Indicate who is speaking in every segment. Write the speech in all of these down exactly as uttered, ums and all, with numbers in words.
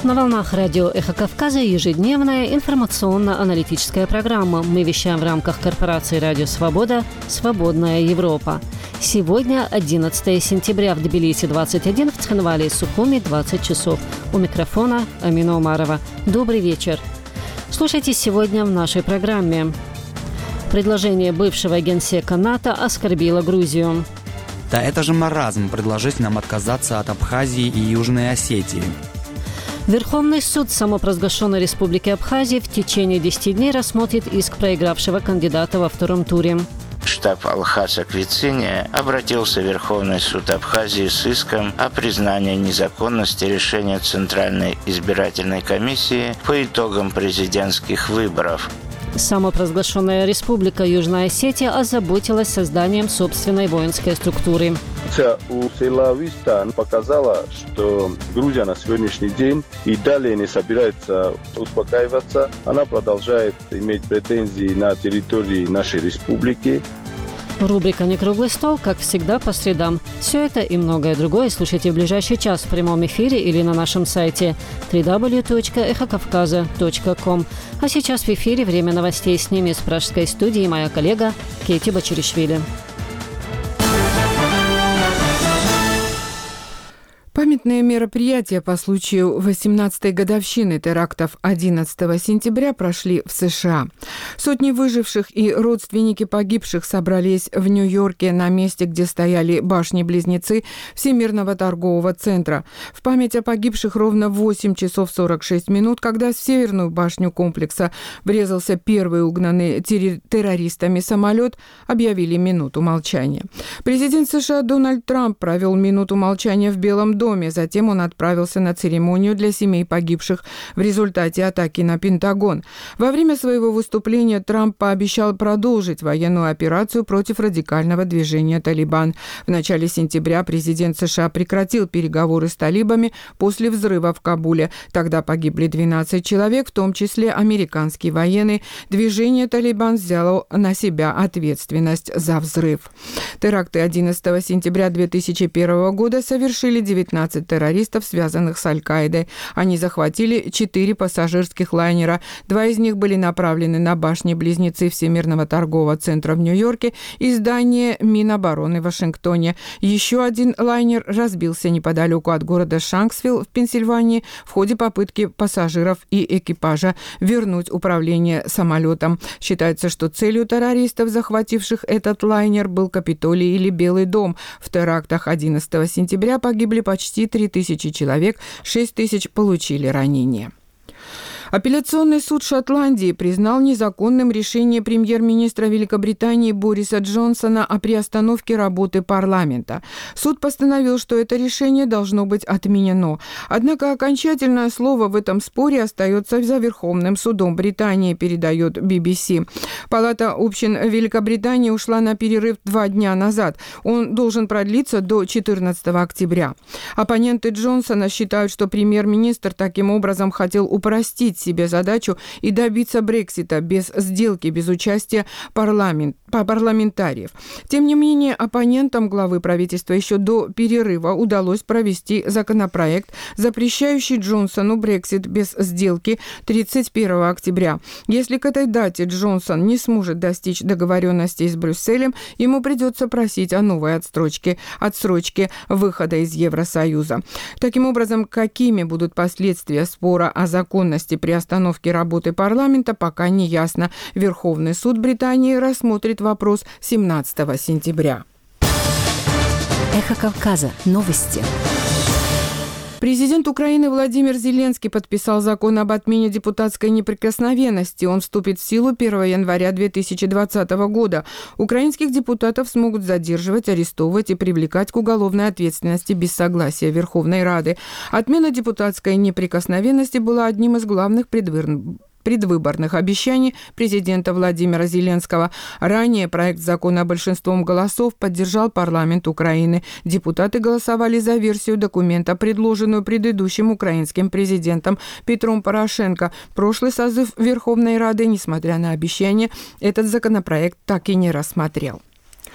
Speaker 1: На волнах радио «Эхо Кавказа» ежедневная информационно-аналитическая программа. Мы вещаем в рамках корпорации «Радио Свобода. Свободная Европа». Сегодня одиннадцатое сентября, в Тбилиси двадцать один, в Цхинвале и Сухуми двадцать часов. У микрофона Амина Умарова. Добрый вечер. Слушайте сегодня в нашей программе. Предложение бывшего генсека НАТО оскорбило Грузию.
Speaker 2: Да это же маразм предложить нам отказаться от Абхазии и Южной Осетии.
Speaker 1: Верховный суд самопровозглашенной Республики Абхазии в течение десяти дней рассмотрит иск проигравшего кандидата во втором туре.
Speaker 3: Штаб Алхаса Квицини обратился в Верховный суд Абхазии с иском о признании незаконности решения Центральной избирательной комиссии по итогам президентских выборов.
Speaker 1: Самопровозглашенная Республика Южная Осетия озаботилась созданием собственной воинской структуры.
Speaker 4: У Селависта показала, что Грузия на сегодняшний день и далее не собирается успокаиваться. Она продолжает иметь претензии на территории нашей республики.
Speaker 1: Рубрика «Не круглый стол», как всегда, по средам. Все это и многое другое слушайте в ближайший час в прямом эфире или на нашем сайте дабл ю дабл ю дабл ю точка эхо кавказа точка ком. А сейчас в эфире время новостей. С ними из пражской студии моя коллега Кейти Бачеришвили.
Speaker 5: Памятные мероприятия по случаю восемнадцатой годовщины терактов одиннадцатого сентября прошли в США. Сотни выживших и родственники погибших собрались в Нью-Йорке на месте, где стояли башни-близнецы Всемирного торгового центра. В память о погибших ровно в восемь часов сорок шесть минут, когда в северную башню комплекса врезался первый угнанный террористами самолет, объявили минуту молчания. Президент США Дональд Трамп провел минуту молчания в Белом доме. Затем он отправился на церемонию для семей погибших в результате атаки на Пентагон. Во время своего выступления Трамп пообещал продолжить военную операцию против радикального движения «Талибан». В начале сентября президент США прекратил переговоры с талибами после взрыва в Кабуле. Тогда погибли двенадцать человек, в том числе американские военные. Движение «Талибан» взяло на себя ответственность за взрыв. Теракты одиннадцатого сентября две тысячи первого года совершили девятнадцать террористов, связанных с Аль-Каидой. Они захватили четыре пассажирских лайнера. Два из них были направлены на башни-близнецы Всемирного торгового центра в Нью-Йорке и здание Минобороны в Вашингтоне. Еще один лайнер разбился неподалеку от города Шанксвилл в Пенсильвании в ходе попытки пассажиров и экипажа вернуть управление самолетом. Считается, что целью террористов, захвативших этот лайнер, был Капитолий или Белый дом. В терактах одиннадцатого сентября погибли почти три тысячи человек, шесть тысяч получили ранения. Апелляционный суд Шотландии признал незаконным решение премьер-министра Великобритании Бориса Джонсона о приостановке работы парламента. Суд постановил, что это решение должно быть отменено. Однако окончательное слово в этом споре остается за Верховным судом Британии, передает би би си. Палата общин Великобритании ушла на перерыв два дня назад. Он должен продлиться до четырнадцатого октября. Оппоненты Джонсона считают, что премьер-министр таким образом хотел упростить себе задачу и добиться Брексита без сделки, без участия парламент, парламентариев. Тем не менее, оппонентам главы правительства еще до перерыва удалось провести законопроект, запрещающий Джонсону Брексит без сделки тридцать первого октября. Если к этой дате Джонсон не сможет достичь договоренности с Брюсселем, ему придется просить о новой отсрочке, отсрочке выхода из Евросоюза. Таким образом, какими будут последствия спора о законности приостановки работы парламента, пока не ясно. Верховный суд Британии рассмотрит вопрос семнадцатого сентября.
Speaker 6: Эхо Кавказа. Новости.
Speaker 5: Президент Украины Владимир Зеленский подписал закон об отмене депутатской неприкосновенности. Он вступит в силу первого января две тысячи двадцатого года. Украинских депутатов смогут задерживать, арестовывать и привлекать к уголовной ответственности без согласия Верховной Рады. Отмена депутатской неприкосновенности была одним из главных предвыборных предвыборных обещаний президента Владимира Зеленского. Ранее проект закона большинством голосов поддержал парламент Украины. Депутаты голосовали за версию документа, предложенную предыдущим украинским президентом Петром Порошенко. Прошлый созыв Верховной Рады, несмотря на обещания, этот законопроект так и не рассмотрел.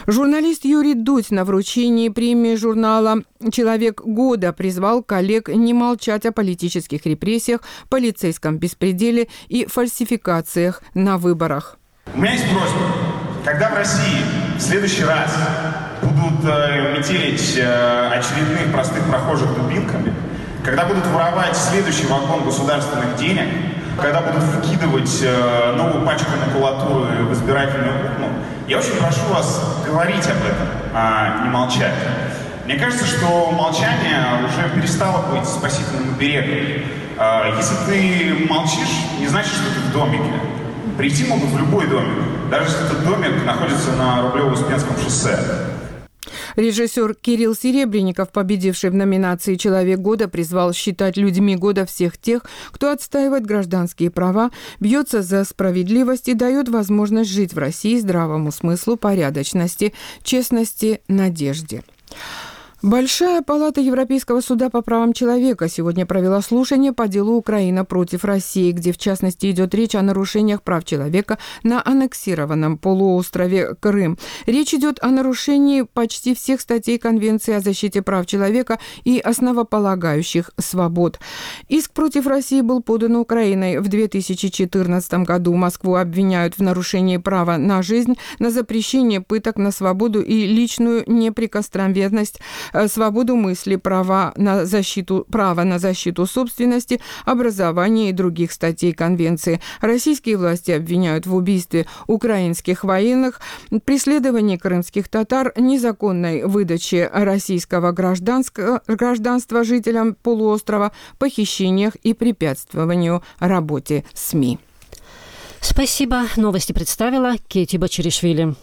Speaker 5: Журналист Юрий Дудь на вручении премии журнала «Человек года» призвал коллег не молчать о политических репрессиях, полицейском беспределе и фальсификациях на выборах.
Speaker 7: У меня есть просьба. Когда в России в следующий раз будут э, метелить э, очередных простых прохожих дубинками, когда будут воровать следующий вагон государственных денег, когда будут выкидывать э, новую пачку макулатуры в избирательную урну, я очень прошу вас говорить об этом, а не молчать. Мне кажется, что молчание уже перестало быть спасительным оберегом. Э, если ты молчишь, не значит, что ты в домике. Прийти могут в любой домик, даже если этот домик находится на Рублево-Успенском шоссе.
Speaker 5: Режиссер Кирилл Серебренников, победивший в номинации «Человек года», призвал считать людьми года всех тех, кто отстаивает гражданские права, бьется за справедливость и дает возможность жить в России здравому смыслу, порядочности, честности, надежде. Большая палата Европейского суда по правам человека сегодня провела слушание по делу «Украина против России», где, в частности, идет речь о нарушениях прав человека на аннексированном полуострове Крым. Речь идет о нарушении почти всех статей Конвенции о защите прав человека и основополагающих свобод. Иск против России был подан Украиной в две тысячи четырнадцатом году. Москву обвиняют в нарушении права на жизнь, на запрещение пыток, на свободу и личную неприкосновенность, свободу мысли, права на защиту, право на защиту собственности, образования и других статей Конвенции. Российские власти обвиняют в убийстве украинских военных, преследовании крымских татар, незаконной выдаче российского гражданства жителям полуострова, похищениях и препятствованию работе СМИ.
Speaker 1: Спасибо. Новости представила Кети Бачаришвили.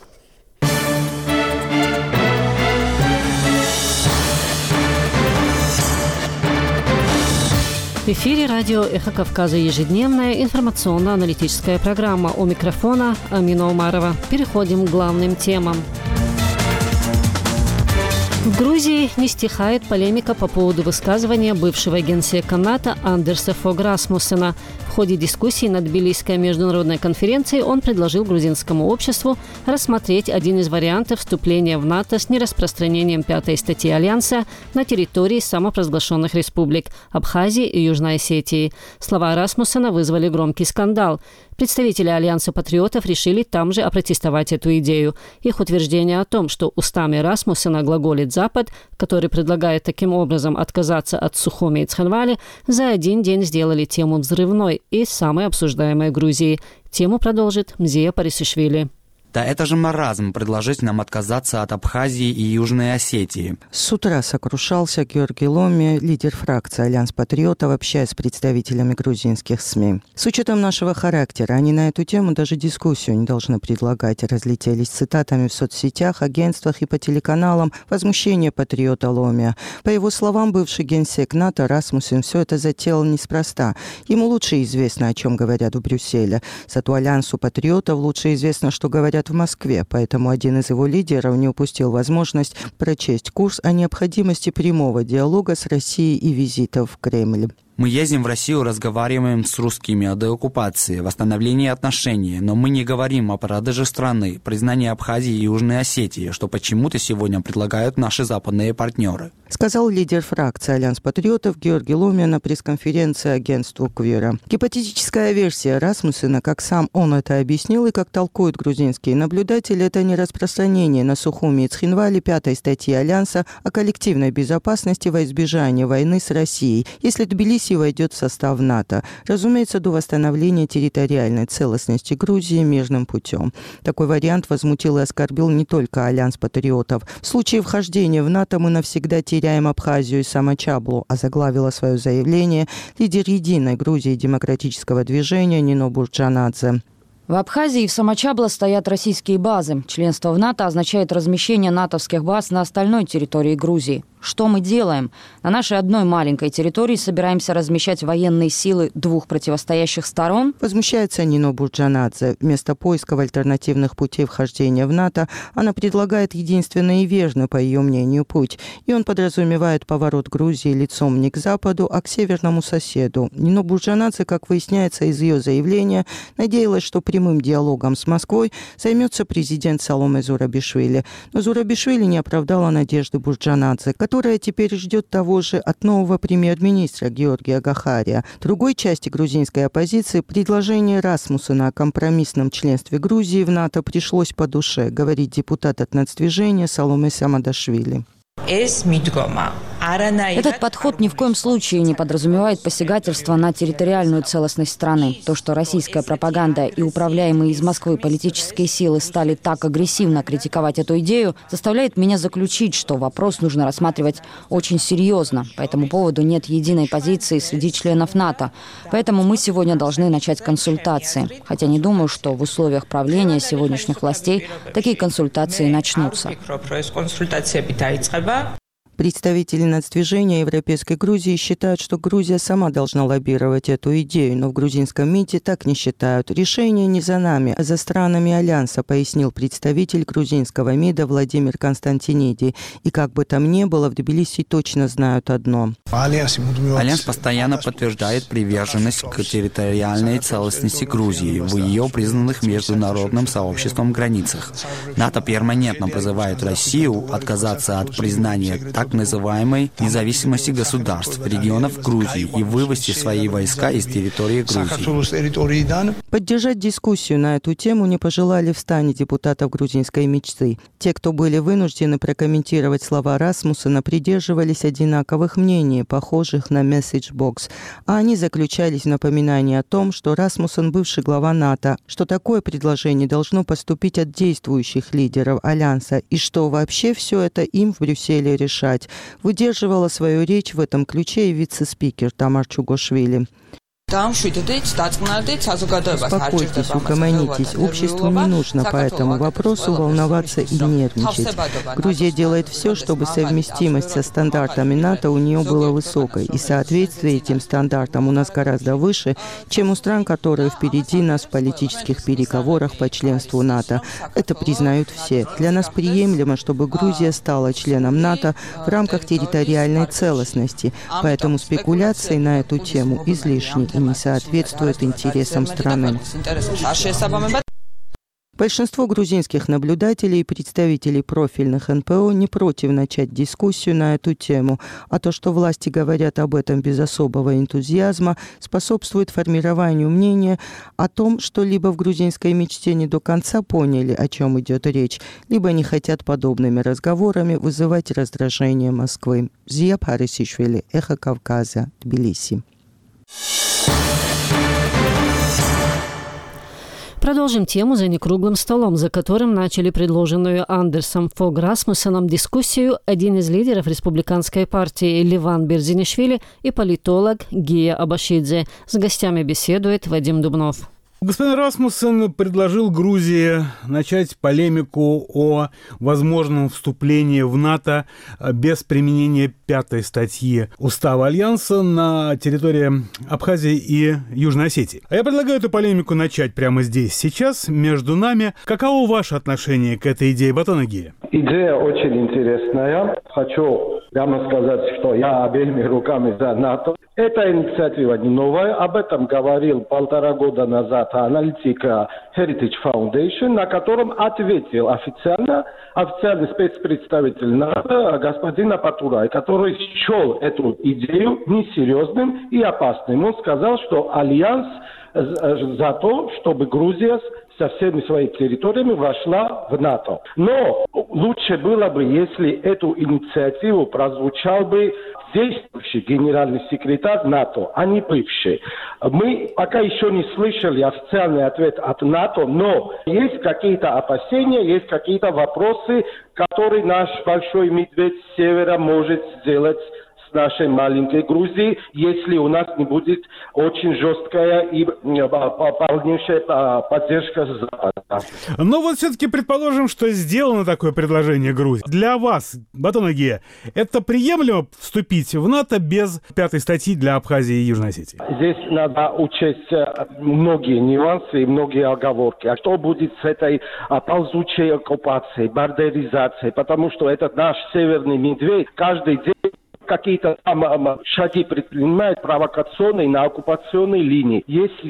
Speaker 1: В эфире радио «Эхо Кавказа» ежедневная информационно-аналитическая программа. У микрофона Амина Умарова. Переходим к главным темам. В Грузии не стихает полемика по поводу высказывания бывшего генсека НАТО Андерса Фог Расмуссена. В ходе дискуссии на Тбилисской международной конференции он предложил грузинскому обществу рассмотреть один из вариантов вступления в НАТО с нераспространением пятой статьи Альянса на территории самопровозглашенных республик Абхазии и Южной Осетии. Слова Расмуссена вызвали громкий скандал. Представители Альянса патриотов решили там же опротестовать эту идею. Их утверждение о том, что устами Расмуссена глаголит Запад, который предлагает таким образом отказаться от Сухуми и Цхинвали, за один день сделали тему взрывной и самой обсуждаемой Грузии. Тему продолжит Мзия Парисишвили.
Speaker 2: Да это же маразм предложить нам отказаться от Абхазии и Южной Осетии.
Speaker 8: С утра сокрушался Георгий Ломи, лидер фракции «Альянс патриотов», общаясь с представителями грузинских СМИ. С учетом нашего характера, они на эту тему даже дискуссию не должны предлагать. Разлетелись цитатами в соцсетях, агентствах и по телеканалам возмущение патриота Ломи. По его словам, бывший генсек НАТО Расмуссен все это затеял неспроста. Ему лучше известно, о чем говорят в Брюсселе. Зато Альянсу патриотов лучше известно, что говорят в Москве, поэтому один из его лидеров не упустил возможность прочесть курс о необходимости прямого диалога с Россией и визитов в Кремль.
Speaker 2: Мы ездим в Россию, разговариваем с русскими о деоккупации, восстановлении отношений, но мы не говорим о продаже страны, признании Абхазии и Южной Осетии, что почему-то сегодня предлагают наши западные партнеры.
Speaker 8: Сказал лидер фракции «Альянс патриотов» Георгий Ломи на пресс-конференции агентству Квира. Гипотетическая версия Расмуссена, как сам он это объяснил и как толкуют грузинские наблюдатели, это не распространение на Сухуми и Цхинвали пятой статьи Альянса о коллективной безопасности во избежание войны с Россией, если Тбилиси войдет в состав НАТО. Разумеется, до восстановления территориальной целостности Грузии мирным путем. Такой вариант возмутил и оскорбил не только Альянс патриотов. В случае вхождения в НАТО мы навсегда теряем Абхазию и Самочаблу, озаглавила свое заявление лидер Единой Грузии демократического движения Нино Бурджанадзе.
Speaker 9: В Абхазии и в Самочабло стоят российские базы. Членство в НАТО означает размещение натовских баз на остальной территории Грузии. Что мы делаем? На нашей одной маленькой территории собираемся размещать военные силы двух противостоящих сторон?
Speaker 8: Возмущается Нино Бурджанадзе. Вместо поиска альтернативных путей вхождения в НАТО она предлагает единственный и верный, по ее мнению, путь. И он подразумевает поворот Грузии лицом не к Западу, а к северному соседу. Нино Бурджанадзе, как выясняется из ее заявления, надеялась, что при прямым диалогом с Москвой займется президент Саломе Зурабишвили. Но Зурабишвили не оправдала надежды Бурджанадзе, которая теперь ждет того же от нового премьер-министра Георгия Гахария. Другой части грузинской оппозиции предложение Расмуссена о компромиссном членстве Грузии в НАТО пришлось по душе, говорит депутат от нацдвижения Саломе Самадашвили.
Speaker 9: Этот подход ни в коем случае не подразумевает посягательство на территориальную целостность страны. То, что российская пропаганда и управляемые из Москвы политические силы стали так агрессивно критиковать эту идею, заставляет меня заключить, что вопрос нужно рассматривать очень серьезно. По этому поводу нет единой позиции среди членов НАТО. Поэтому мы сегодня должны начать консультации. Хотя не думаю, что в условиях правления сегодняшних властей такие консультации начнутся.
Speaker 8: Представители нацдвижения Европейской Грузии считают, что Грузия сама должна лоббировать эту идею, но в грузинском МИДе так не считают. Решение не за нами, а за странами Альянса, пояснил представитель грузинского МИДа Владимир Константиниди. И как бы там ни было, в Тбилиси точно знают одно.
Speaker 2: Альянс постоянно подтверждает приверженность к территориальной целостности Грузии в ее признанных международным сообществом границах. НАТО перманентно призывает Россию отказаться от признания так называемой независимости государств, регионов Грузии и вывести свои войска из территории Грузии.
Speaker 8: Поддержать дискуссию на эту тему не пожелали в стане депутатов грузинской мечты. Те, кто были вынуждены прокомментировать слова Расмуссена, придерживались одинаковых мнений, похожих на месседж-бокс. А они заключались в напоминании о том, что Расмуссен бывший глава НАТО, что такое предложение должно поступить от действующих лидеров Альянса и что вообще все это им в Брюсселе решать. Выдерживала свою речь в этом ключе и вице-спикер Тамар Чугошвили. Успокойтесь, угомонитесь. Обществу не нужно по этому вопросу волноваться и нервничать. Грузия делает все, чтобы совместимость со стандартами НАТО у нее была высокой, и соответствие этим стандартам у нас гораздо выше, чем у стран, которые впереди нас в политических переговорах по членству НАТО. Это признают все. Для нас приемлемо, чтобы Грузия стала членом НАТО в рамках территориальной целостности, поэтому спекуляции на эту тему излишни и не соответствует интересам страны. Большинство грузинских наблюдателей и представителей профильных эн пэ о не против начать дискуссию на эту тему, а то, что власти говорят об этом без особого энтузиазма, способствует формированию мнения о том, что либо в грузинской мечте не до конца поняли, о чем идет речь, либо не хотят подобными разговорами вызывать раздражение Москвы. Зия Парисишвили, Эхо Кавказа, Тбилиси.
Speaker 1: Продолжим тему за некруглым столом, за которым начали предложенную Андерсом Фог Расмуссеном дискуссию один из лидеров республиканской партии Ливан Берзинишвили и политолог Гия Абашидзе. С гостями беседует Вадим Дубнов.
Speaker 10: Господин Расмуссен предложил Грузии начать полемику о возможном вступлении в НАТО без применения пятой статьи Устава Альянса на территории Абхазии и Южной Осетии. А я предлагаю эту полемику начать прямо здесь, сейчас, между нами. Каково ваше отношение к этой идее, Батон Гия?
Speaker 4: Идея очень интересная. Хочу прямо сказать, что я обеими руками за НАТО. Эта инициатива не новая. Об этом говорил полтора года назад аналитик Heritage Foundation, на котором ответил официально официальный спецпредставитель НАТО господин Апатурай, который счел эту идею несерьезным и опасным. Он сказал, что Альянс за то, чтобы Грузия со всеми своими территориями вошла в НАТО. Но лучше было бы, если эту инициативу прозвучал бы действующий генеральный секретарь НАТО, а не бывший. Мы пока еще не слышали официальный ответ от НАТО, но есть какие-то опасения, есть какие-то вопросы, которые наш большой медведь с севера может сделать с нашей маленькой Грузией, если у нас не будет очень жесткая и полнейшая поддержка Запада.
Speaker 10: Но вот все-таки предположим, что сделано такое предложение Грузии. Для вас, Батон Гия, это приемлемо вступить в НАТО без пятой статьи для Абхазии и Южной Осетии?
Speaker 4: Здесь надо учесть многие нюансы и многие оговорки. А что будет с этой ползучей оккупацией, бардеризацией? Потому что этот наш северный медведь каждый день какие-то там шаги предпринимает провокационные на оккупационной линии. Если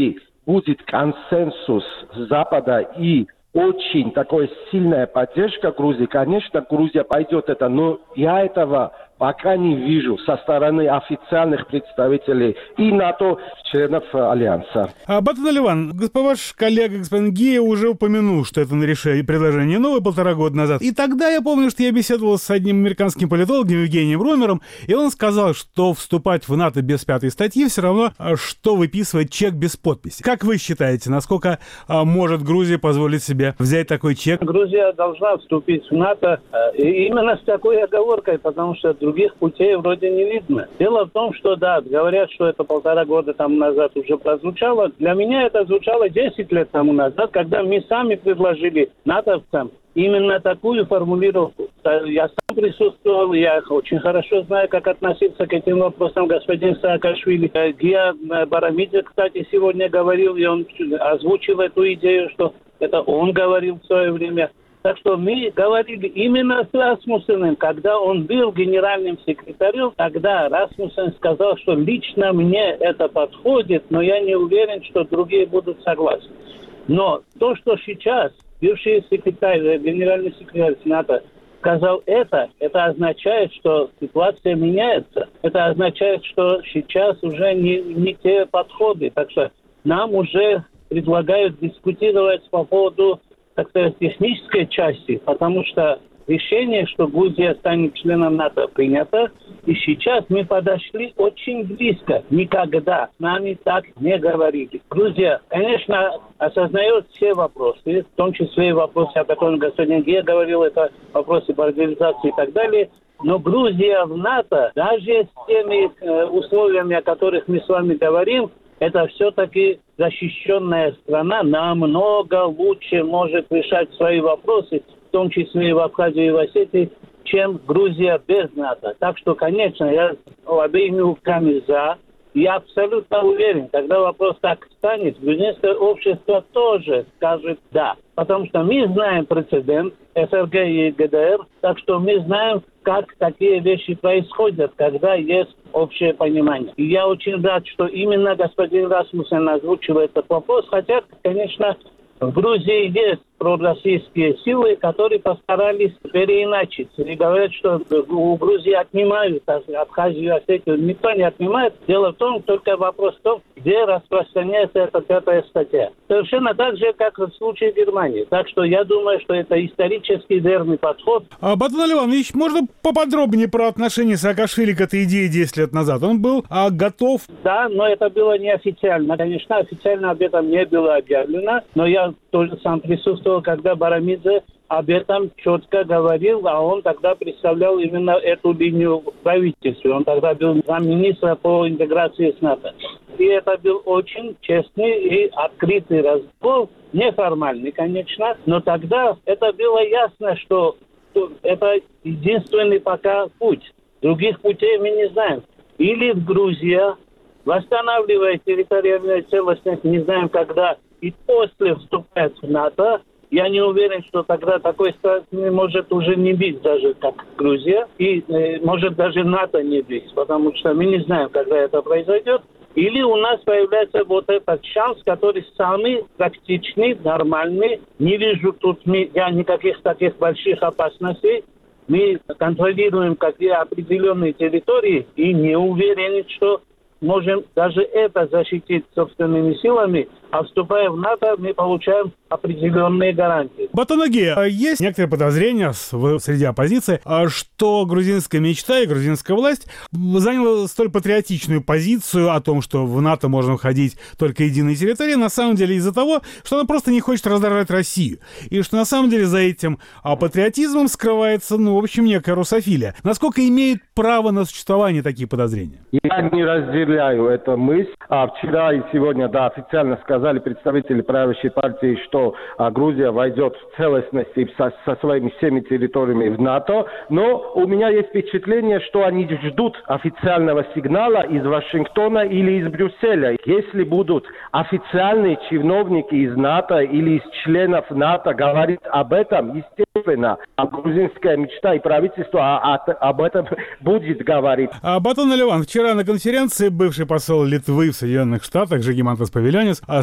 Speaker 11: будет консенсус Запада и очень такая сильная поддержка Грузии, конечно, Грузия пойдет это, но я этого пока не вижу со стороны официальных представителей и НАТО, членов Альянса.
Speaker 10: А, Батон Аливан, ваш коллега, господин Гея, уже упомянул, что это решение, предложение новое полтора года назад. И тогда я помню, что я беседовал с одним американским политологом, Евгением Ромером, и он сказал, что вступать в НАТО без пятой статьи все равно, что выписывать чек без подписи. Как вы считаете, насколько а, может Грузия позволить себе взять такой чек?
Speaker 12: Грузия должна вступить в НАТО и именно с такой оговоркой, потому что других путей вроде не видно. Дело в том, что да, говорят, что это полтора года там назад уже прозвучало. Для меня это звучало десять лет тому назад, когда мы сами предложили натовцам именно такую формулировку. Я сам присутствовал, я очень хорошо знаю, как относиться к этим вопросам господин Саакашвили. Гия Барамидзе, кстати, сегодня говорил, и он озвучил эту идею, что это он говорил в свое время. Так что мы говорили именно с Расмуссеном, когда он был генеральным секретарем, тогда Расмуссен сказал, что лично мне это подходит, но я не уверен, что другие будут согласны. Но то, что сейчас бывший секретарь, генеральный секретарь НАТО сказал это, это означает, что ситуация меняется. Это означает, что сейчас уже не, не те подходы. Так что нам уже предлагают дискутировать по поводу, так сказать, технической части, потому что решение, что Грузия станет членом НАТО, принято. И сейчас мы подошли очень близко. Никогда с нами так не говорили. Грузия, конечно, осознает все вопросы, в том числе и вопросы, о которых господин Гея говорил, это вопросы мобилизации и так далее. Но Грузия в НАТО, даже с теми э, условиями, о которых мы с вами говорим, это все-таки защищенная страна, намного лучше может решать свои вопросы, в том числе и в Абхазии и в Осетии, чем Грузия без НАТО. Так что, конечно, я обеими руками за. Я абсолютно уверен, когда вопрос так станет, грузинское общество тоже скажет «да». Потому что мы знаем прецедент СРГ и ГДР, так что мы знаем, как такие вещи происходят, когда есть общее понимание. И я очень рад, что именно господин Расмуссен озвучил этот вопрос, хотя, конечно, в Грузии есть пророссийские силы, которые постарались переиначить. И говорят, что у Грузии отнимают Абхазию и Осетию. Никто не отнимает. Дело в том, только вопрос в том, где распространяется эта пятая статья. Совершенно так же, как в случае Германии. Так что я думаю, что это исторически верный подход.
Speaker 10: А, Батон Аливанович, можно поподробнее про отношение Саакашвили к этой идее десять лет назад? Он был а, готов?
Speaker 12: Да, но это было неофициально. Конечно, официально об этом не было объявлено, но я тоже сам присутствовал, когда Барамидзе об этом четко говорил, а он тогда представлял именно эту линию правительства. Он тогда был замминистра по интеграции с НАТО. И это был очень честный и открытый разговор, неформальный, конечно, но тогда это было ясно, что это единственный пока путь. Других путей мы не знаем. Или Грузия, восстанавливая территориальную целостность, не знаем когда, и после вступает в НАТО. Я не уверен, что тогда такой страны может уже не быть даже как Грузия. И э, может даже НАТО не быть, потому что мы не знаем, когда это произойдет. Или у нас появляется вот этот шанс, который самый практичный, нормальный. Не вижу тут я никаких таких больших опасностей. Мы контролируем какие определенные территории и не уверены, что можем даже это защитить собственными силами, а вступая в НАТО, мы получаем определенные гарантии.
Speaker 10: Батон Гея, есть некоторые подозрения среди оппозиции, что грузинская мечта и грузинская власть заняла столь патриотичную позицию о том, что в НАТО можно входить только единой территории, на самом деле из-за того, что она просто не хочет раздражать Россию. И что на самом деле за этим патриотизмом скрывается, ну, в общем, некая русофилия. Насколько имеет право на существование такие подозрения?
Speaker 11: Я не разделяю эту мысль. А вчера и сегодня, да, официально сказали представители правящей партии, что а, Грузия войдет в целостность со, со своими всеми территориями в НАТО. Но у меня есть впечатление, что они ждут официального сигнала из Вашингтона или из Брюсселя. Если будут официальные чиновники из НАТО или из членов НАТО говорить об этом, естественно, а грузинская мечта и правительство а, а, об этом будет говорить.
Speaker 10: А Батон Аливан, вчера на конференции бывший посол Литвы в Соединенных Штатах Жигимантас Павильонис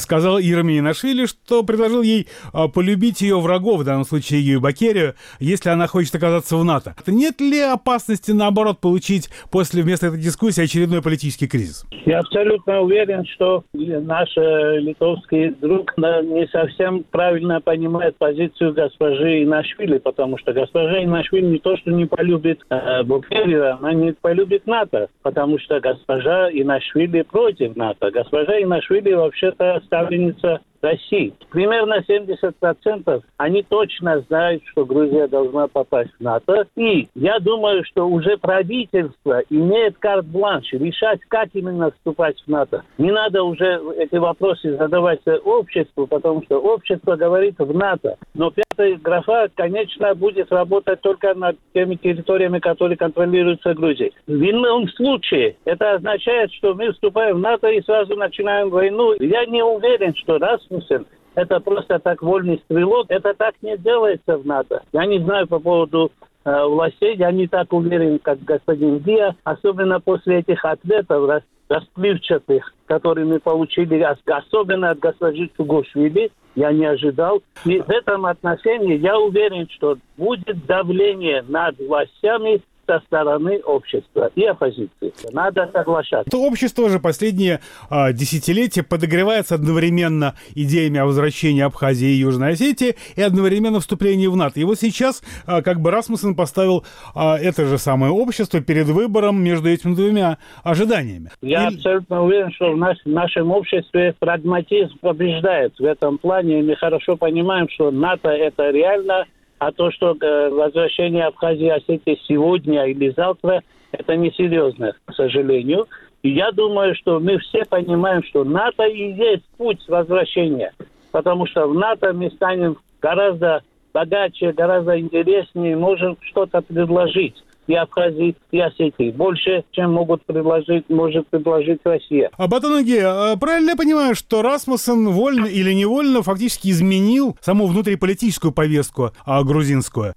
Speaker 10: сказал Ермиинашвили, что предложил ей полюбить ее врагов, в данном случае ее Бакерию, если она хочет оказаться в НАТО. Нет ли опасности, наоборот, получить после вместо этой дискуссии очередной политический кризис?
Speaker 12: Я абсолютно уверен, что наш литовский друг не совсем правильно понимает позицию госпожи Инашвили, потому что госпожа Инашвили не то, что не полюбит э, Бакерию, она не полюбит НАТО, потому что госпожа Инашвили против НАТО. Госпожа Инашвили вообще-то ставленница России. Примерно семьдесят процентов они точно знают, что Грузия должна попасть в НАТО. И я думаю, что уже правительство имеет карт-бланш решать, как именно вступать в НАТО. Не надо уже эти вопросы задавать обществу, потому что общество говорит в НАТО. Но пятая графа, конечно, будет работать только над теми территориями, которые контролируются Грузией. В ином случае это означает, что мы вступаем в НАТО и сразу начинаем войну. Я не уверен, что раз это просто так вольный стрелок. Это так не делается в НАТО. Я не знаю по поводу э, властей. Я не так уверен, как господин Гия. Особенно после этих ответов расплывчатых, которые мы получили, особенно от госпожи Чугошвили. Я не ожидал. И в этом отношении я уверен, что будет давление над властями со стороны общества и оппозиции. Надо соглашаться.
Speaker 10: То общество же последние а, десятилетия подогревается одновременно идеями о возвращении Абхазии и Южной Осетии и одновременно вступлении в НАТО. И вот сейчас а, как бы Расмуссен поставил а, это же самое общество перед выбором между этими двумя ожиданиями.
Speaker 12: Я и... абсолютно уверен, что в, наш, в нашем обществе прагматизм побеждает в этом плане. И мы хорошо понимаем, что НАТО это реально. А то, что э, возвращение Абхазии и Осетии сегодня или завтра, это несерьезно, к сожалению. И я думаю, что мы все понимаем, что НАТО и есть путь возвращения. Потому что в НАТО мы станем гораздо богаче, гораздо интереснее, можем что-то предложить. И Абхазии, и Осетии. Больше, чем могут предложить, может предложить Россия.
Speaker 10: А Батонаги, правильно я понимаю, что Расмуссен вольно или невольно фактически изменил саму внутриполитическую повестку а, грузинскую?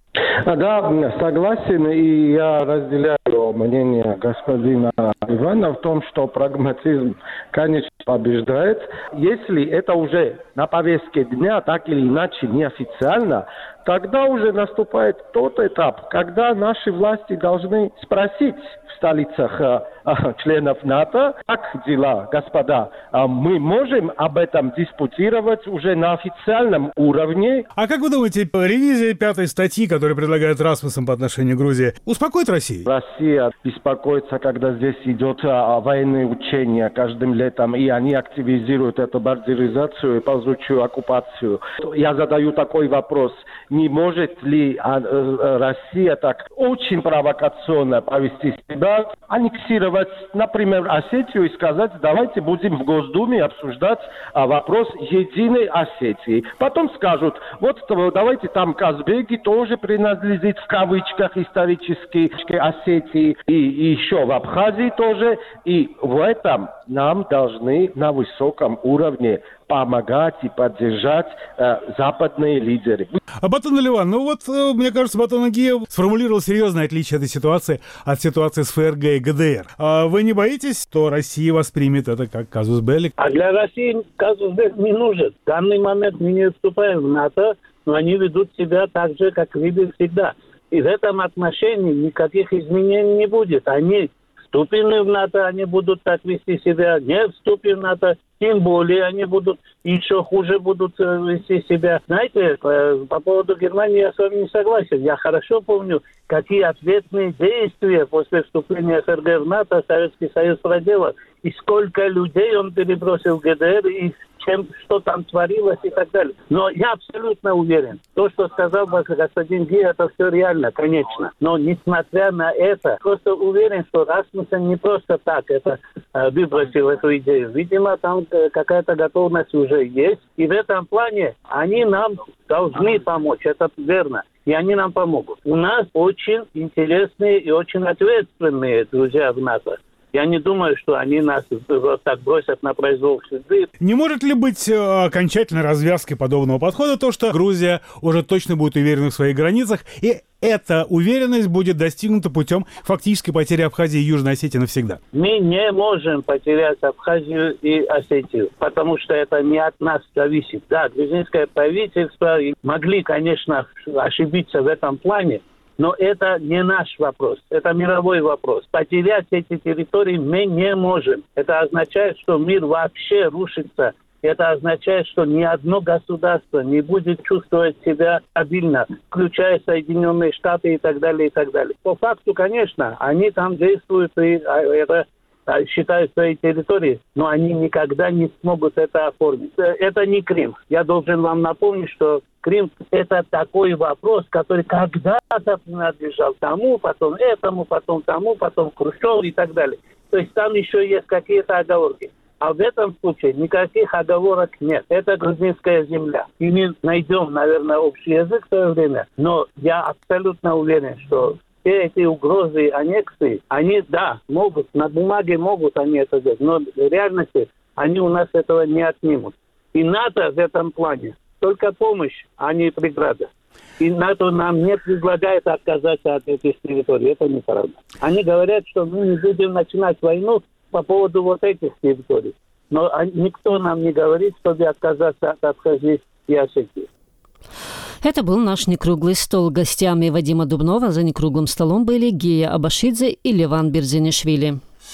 Speaker 11: Да, согласен, и я разделяю мнение господина Ивана в том, что прагматизм, конечно, побеждает. Если это уже на повестке дня, так или иначе, неофициально, тогда уже наступает тот этап, когда наши власти должны спросить в столицах э, э, членов НАТО, как дела, господа, э, мы можем об этом диспутировать уже на официальном уровне.
Speaker 10: А как вы думаете, ревизия пятой статьи, которую предлагает Расмуссен по отношению к Грузии, успокоит Россию?
Speaker 11: Россия беспокоится, когда здесь идет а, военные учения каждым летом, и они активизируют эту бомбардировку и ползучую оккупацию. Я задаю такой вопрос. Не может ли а, а, Россия так очень провокационно повести себя, аннексировать, например, Осетию и сказать, давайте будем в Госдуме обсуждать а, вопрос единой Осетии. Потом скажут, вот давайте там Казбеки тоже принадлежит в кавычках исторически Осетии и, и еще в Абхазии тоже. И в этом нам должны на высоком уровне помогать и поддержать э, западные лидеры.
Speaker 10: А Батон Ливан, ну вот, э, мне кажется, Батон Агиев сформулировал серьезное отличие этой ситуации от ситуации с ФРГ и ГДР. А вы не боитесь, что Россия воспримет это как казус белли?
Speaker 12: А для России казус белли не нужен. В данный момент мы не вступаем в НАТО, но они ведут себя так же, как видят всегда. И в этом отношении никаких изменений не будет. Они вступлены в НАТО, они будут так вести себя, не вступим в НАТО, тем более они будут еще хуже будут вести себя. Знаете, по, по поводу Германии я с вами не согласен. Я хорошо помню, какие ответные действия после вступления ФРГ в НАТО Советский Союз проделал. И сколько людей он перебросил в ГДР, и чем, что там творилось и так далее. Но я абсолютно уверен, то, что сказал господин Ги, это все реально, конечно. Но несмотря на это, просто уверен, что Расмуссен не просто так это э, выбросил эту идею. Видимо, там э, какая-то готовность уже есть. И в этом плане они нам должны помочь, это верно. И они нам помогут. У нас очень интересные и очень ответственные друзья в НАТО. Я не думаю, что они нас вот так бросят на произвол судьбы.
Speaker 10: Не может ли быть окончательной развязкой подобного подхода то, что Грузия уже точно будет уверена в своих границах и эта уверенность будет достигнута путем фактической потери Абхазии и Южной Осетии навсегда?
Speaker 12: Мы не можем потерять Абхазию и Осетию, потому что это не от нас зависит. Да, грузинское правительство могли, конечно, ошибиться в этом плане, но это не наш вопрос, это мировой вопрос. Потерять эти территории мы не можем. Это означает, что мир вообще рушится. Это означает, что ни одно государство не будет чувствовать себя стабильно, включая Соединенные Штаты и так далее, и так далее. По факту, конечно, они там действуют и это считают своей территорией, но они никогда не смогут это оформить. Это не Крым. Я должен вам напомнить, что Крым – это такой вопрос, который когда-то принадлежал тому, потом этому, потом тому, потом Хрущеву и так далее. То есть там еще есть какие-то оговорки. А в этом случае никаких оговорок нет. Это грузинская земля. И мы найдем, наверное, общий язык в свое время. Но я абсолютно уверен, что все эти угрозы, аннексии, они, да, могут, на бумаге могут они это делать, но в реальности они у нас этого не отнимут. И НАТО в этом плане только помощь, а не преграда. И НАТО нам не предлагает отказаться от этих территорий. Это неправда. Они говорят, что мы не будем начинать войну по поводу вот этих территорий. Но никто нам не говорит, чтобы отказаться от Абхазии и Осетии.
Speaker 1: Это был наш «Некруглый стол». Гостями Вадима Дубнова за «Некруглым столом» были Гея Абашидзе и Леван Берзинишвили.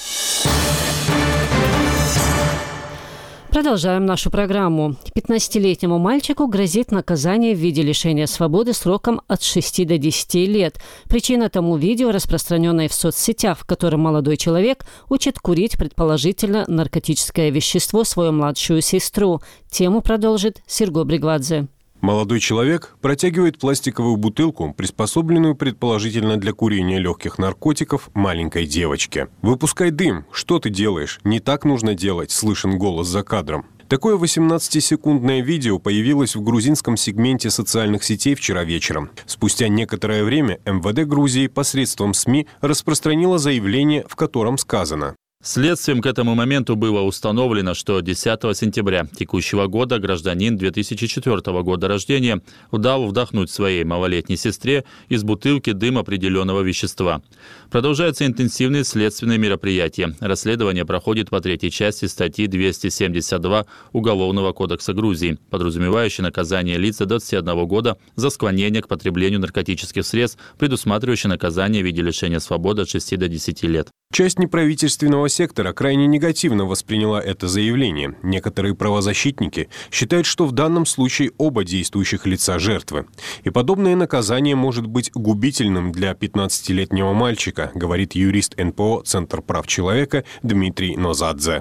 Speaker 1: Продолжаем нашу программу. пятнадцатилетнему мальчику грозит наказание в виде лишения свободы сроком от шести до десяти лет. Причина тому видео, распространенное в соцсетях, в котором молодой человек учит курить, предположительно, наркотическое вещество свою младшую сестру. Тему продолжит Серго Бригвадзе.
Speaker 13: Молодой человек протягивает пластиковую бутылку, приспособленную предположительно для курения легких наркотиков, маленькой девочке. «Выпускай дым! Что ты делаешь? Не так нужно делать!» – слышен голос за кадром. Такое восемнадцатисекундное видео появилось в грузинском сегменте социальных сетей вчера вечером. Спустя некоторое время эм вэ дэ Грузии посредством СМИ распространило заявление, в котором сказано:
Speaker 14: Следствием к этому моменту было установлено, что десятого сентября текущего года гражданин две тысячи четвёртого года рождения дал вдохнуть своей малолетней сестре из бутылки дым определенного вещества. Продолжаются интенсивные следственные мероприятия. Расследование проходит по третьей части статьи двести семьдесят два Уголовного кодекса Грузии, подразумевающей наказание лица до двадцати одного года за склонение к потреблению наркотических средств, предусматривающее наказание в виде лишения свободы от шести до десяти лет.
Speaker 13: Часть неправительственного сектора крайне негативно восприняла это заявление. Некоторые правозащитники считают, что в данном случае оба действующих лица жертвы. И подобное наказание может быть губительным для пятнадцатилетнего мальчика, говорит юрист эн пэ о «Центр прав человека» Дмитрий Нозадзе.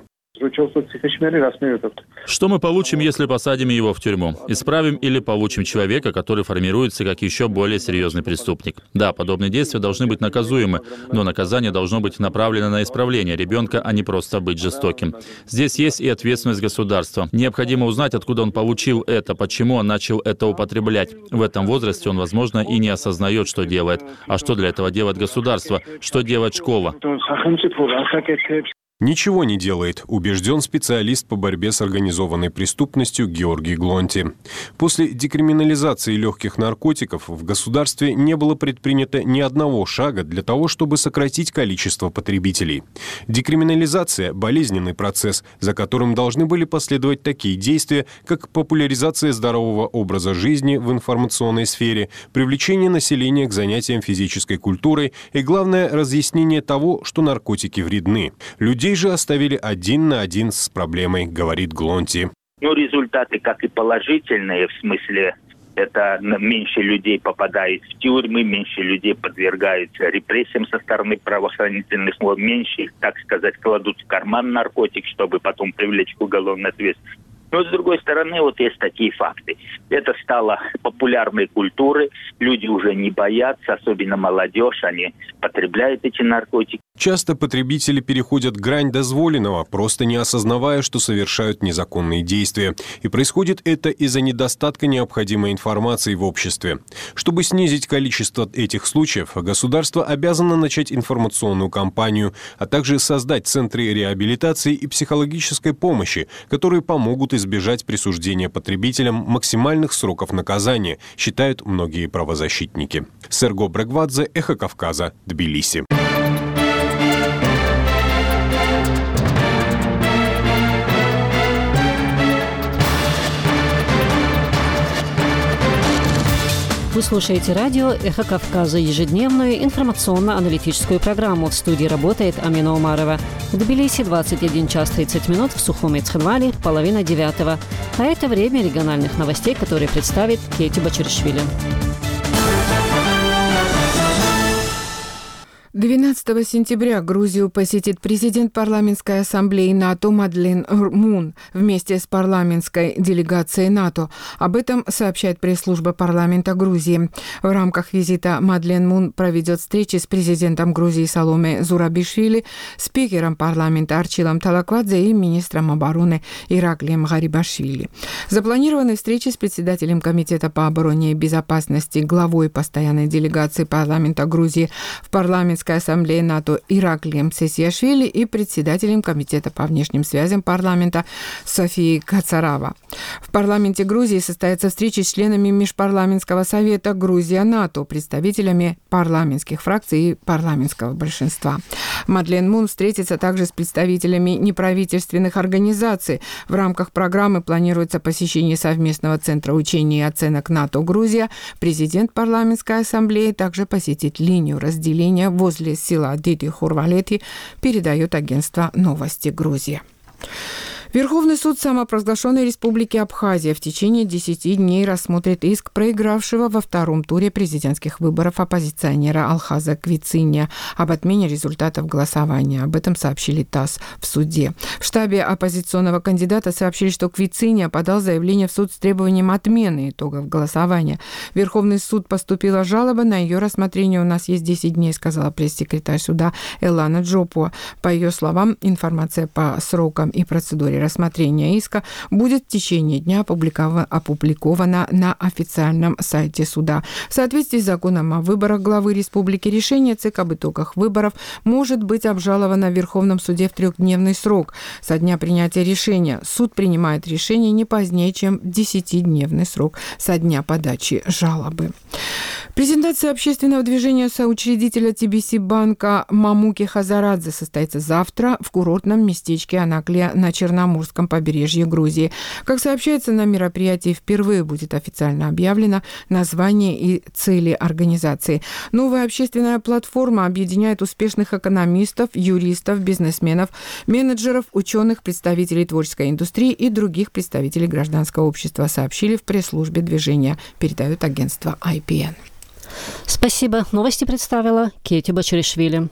Speaker 14: Что мы получим, если посадим его в тюрьму? Исправим или получим человека, который формируется как еще более серьезный преступник? Да, подобные действия должны быть наказуемы, но наказание должно быть направлено на исправление ребенка, а не просто быть жестоким. Здесь есть и ответственность государства. Необходимо узнать, откуда он получил это, почему он начал это употреблять. В этом возрасте он, возможно, и не осознает, что делает. А что для этого делает государство? Что делает школа?
Speaker 13: Ничего не делает, убежден специалист по борьбе с организованной преступностью Георгий Глонти. После декриминализации легких наркотиков в государстве не было предпринято ни одного шага для того, чтобы сократить количество потребителей. Декриминализация – болезненный процесс, за которым должны были последовать такие действия, как популяризация здорового образа жизни в информационной сфере, привлечение населения к занятиям физической культурой и, главное, разъяснение того, что наркотики вредны. Людей же оставили один на один с проблемой, говорит Глонти.
Speaker 15: Ну, результаты как и положительные, в смысле, это меньше людей попадает в тюрьмы, меньше людей подвергаются репрессиям со стороны правоохранительных служб, меньше, так сказать, кладут в карман наркотик, чтобы потом привлечь к уголовной ответственности. Но, с другой стороны, вот есть такие факты. Это стало популярной культурой, люди уже не боятся, особенно молодежь, они потребляют эти наркотики.
Speaker 13: Часто потребители переходят грань дозволенного, просто не осознавая, что совершают незаконные действия. И происходит это из-за недостатка необходимой информации в обществе. Чтобы снизить количество этих случаев, государство обязано начать информационную кампанию, а также создать центры реабилитации и психологической помощи, которые помогут избежать присуждения потребителям максимальных сроков наказания, считают многие правозащитники. Серго Брегвадзе, Эхо Кавказа, Тбилиси.
Speaker 1: Вы слушаете радио «Эхо Кавказа», ежедневную информационно-аналитическую программу. В студии работает Амина Умарова. В Тбилиси двадцать один час тридцать минут, в Сухуми Цхинвали половина девятого. А это время региональных новостей, которые представит Кейти Бачеришвили.
Speaker 5: двенадцатого сентября Грузию посетит президент парламентской ассамблеи НАТО Мадлен Мун вместе с парламентской делегацией НАТО. Об этом сообщает пресс-служба парламента Грузии. В рамках визита Мадлен Мун проведет встречи с президентом Грузии Саломе Зурабишвили, спикером парламента Арчилом Талаквадзе и министром обороны Ираклием Гарибашвили. Запланированы встречи с председателем Комитета по обороне и безопасности, главой постоянной делегации парламента Грузии в парламентской ассамблеи НАТО Ираклием Сесиашвили и председателем Комитета по внешним связям парламента Софией Кацарава. В парламенте Грузии состоятся встречи с членами Межпарламентского совета Грузия-НАТО, представителями парламентских фракций и парламентского большинства. Мадлен Мун встретится также с представителями неправительственных организаций. В рамках программы планируется посещение совместного центра учений и оценок НАТО-Грузия. Президент парламентской ассамблеи также посетит линию разделения возле села Диди-Хурвалети, передает агентство «Новости Грузия». Верховный суд самопровозглашенной Республики Абхазия в течение десяти дней рассмотрит иск проигравшего во втором туре президентских выборов оппозиционера Алхаза Квициния об отмене результатов голосования. Об этом сообщили ТАСС в суде. В штабе оппозиционного кандидата сообщили, что Квициния подал заявление в суд с требованием отмены итогов голосования. В Верховный суд поступила жалоба, на ее рассмотрение у нас есть десять дней, сказала пресс-секретарь суда Элана Джопуа. По ее словам, информация по срокам и процедуре рассмотрения иска будет в течение дня опубликована на официальном сайте суда. В соответствии с законом о выборах главы республики решение ЦИК об итогах выборов может быть обжаловано в Верховном суде в трехдневный срок. Со дня принятия решения суд принимает решение не позднее, чем десятидневный срок со дня подачи жалобы. Презентация общественного движения соучредителя Ти Би Си банка Мамуки Хазарадзе состоится завтра в курортном местечке Анаклия на Черноморском побережье Грузии. Как сообщается, на мероприятии впервые будет официально объявлено название и цели организации. Новая общественная платформа объединяет успешных экономистов, юристов, бизнесменов, менеджеров, ученых, представителей творческой индустрии и других представителей гражданского общества, сообщили в пресс-службе движения, передает агентство ай пи эн.
Speaker 1: Спасибо. Новости представила Кейти Бачеришвили.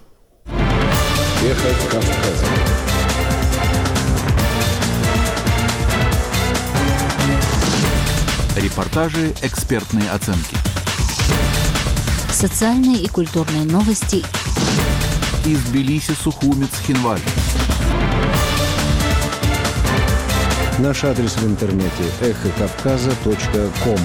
Speaker 16: Эхо Кавказа. Репортажи, экспертные оценки.
Speaker 6: Социальные и культурные новости.
Speaker 16: Из Тбилиси, Сухуми, Цхинвали.
Speaker 17: Наш адрес в интернете эхо кавказа точка ком.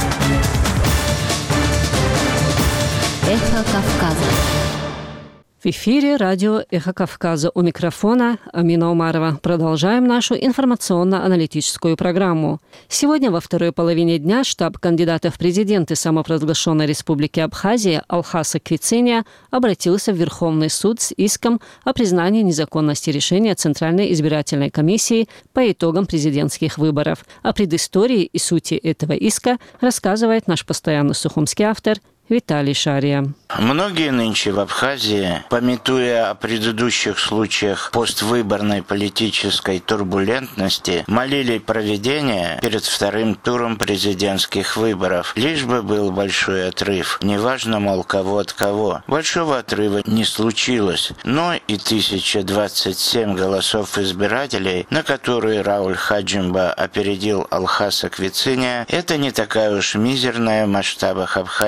Speaker 6: Эхо Кавказа.
Speaker 1: В эфире радио «Эхо Кавказа». У микрофона Амина Умарова. Продолжаем нашу информационно-аналитическую программу. Сегодня во второй половине дня штаб кандидата в президенты самопровозглашенной Республики Абхазия Алхаса Квициния обратился в Верховный суд с иском о признании незаконности решения Центральной избирательной комиссии по итогам президентских выборов. О предыстории и сути этого иска рассказывает наш постоянный сухумский автор Виталий Шария.
Speaker 3: Многие нынче в Абхазии, памятуя о предыдущих случаях поствыборной политической турбулентности, молили проведение перед вторым туром президентских выборов, лишь бы был большой отрыв. Неважно, мол, кого от кого. Большого отрыва не случилось, но и тысяча двадцать семь голосов избирателей, на которые Рауль Хаджимба опередил Алхаса Квициния, это не такая уж мизерная в масштабах Абхазии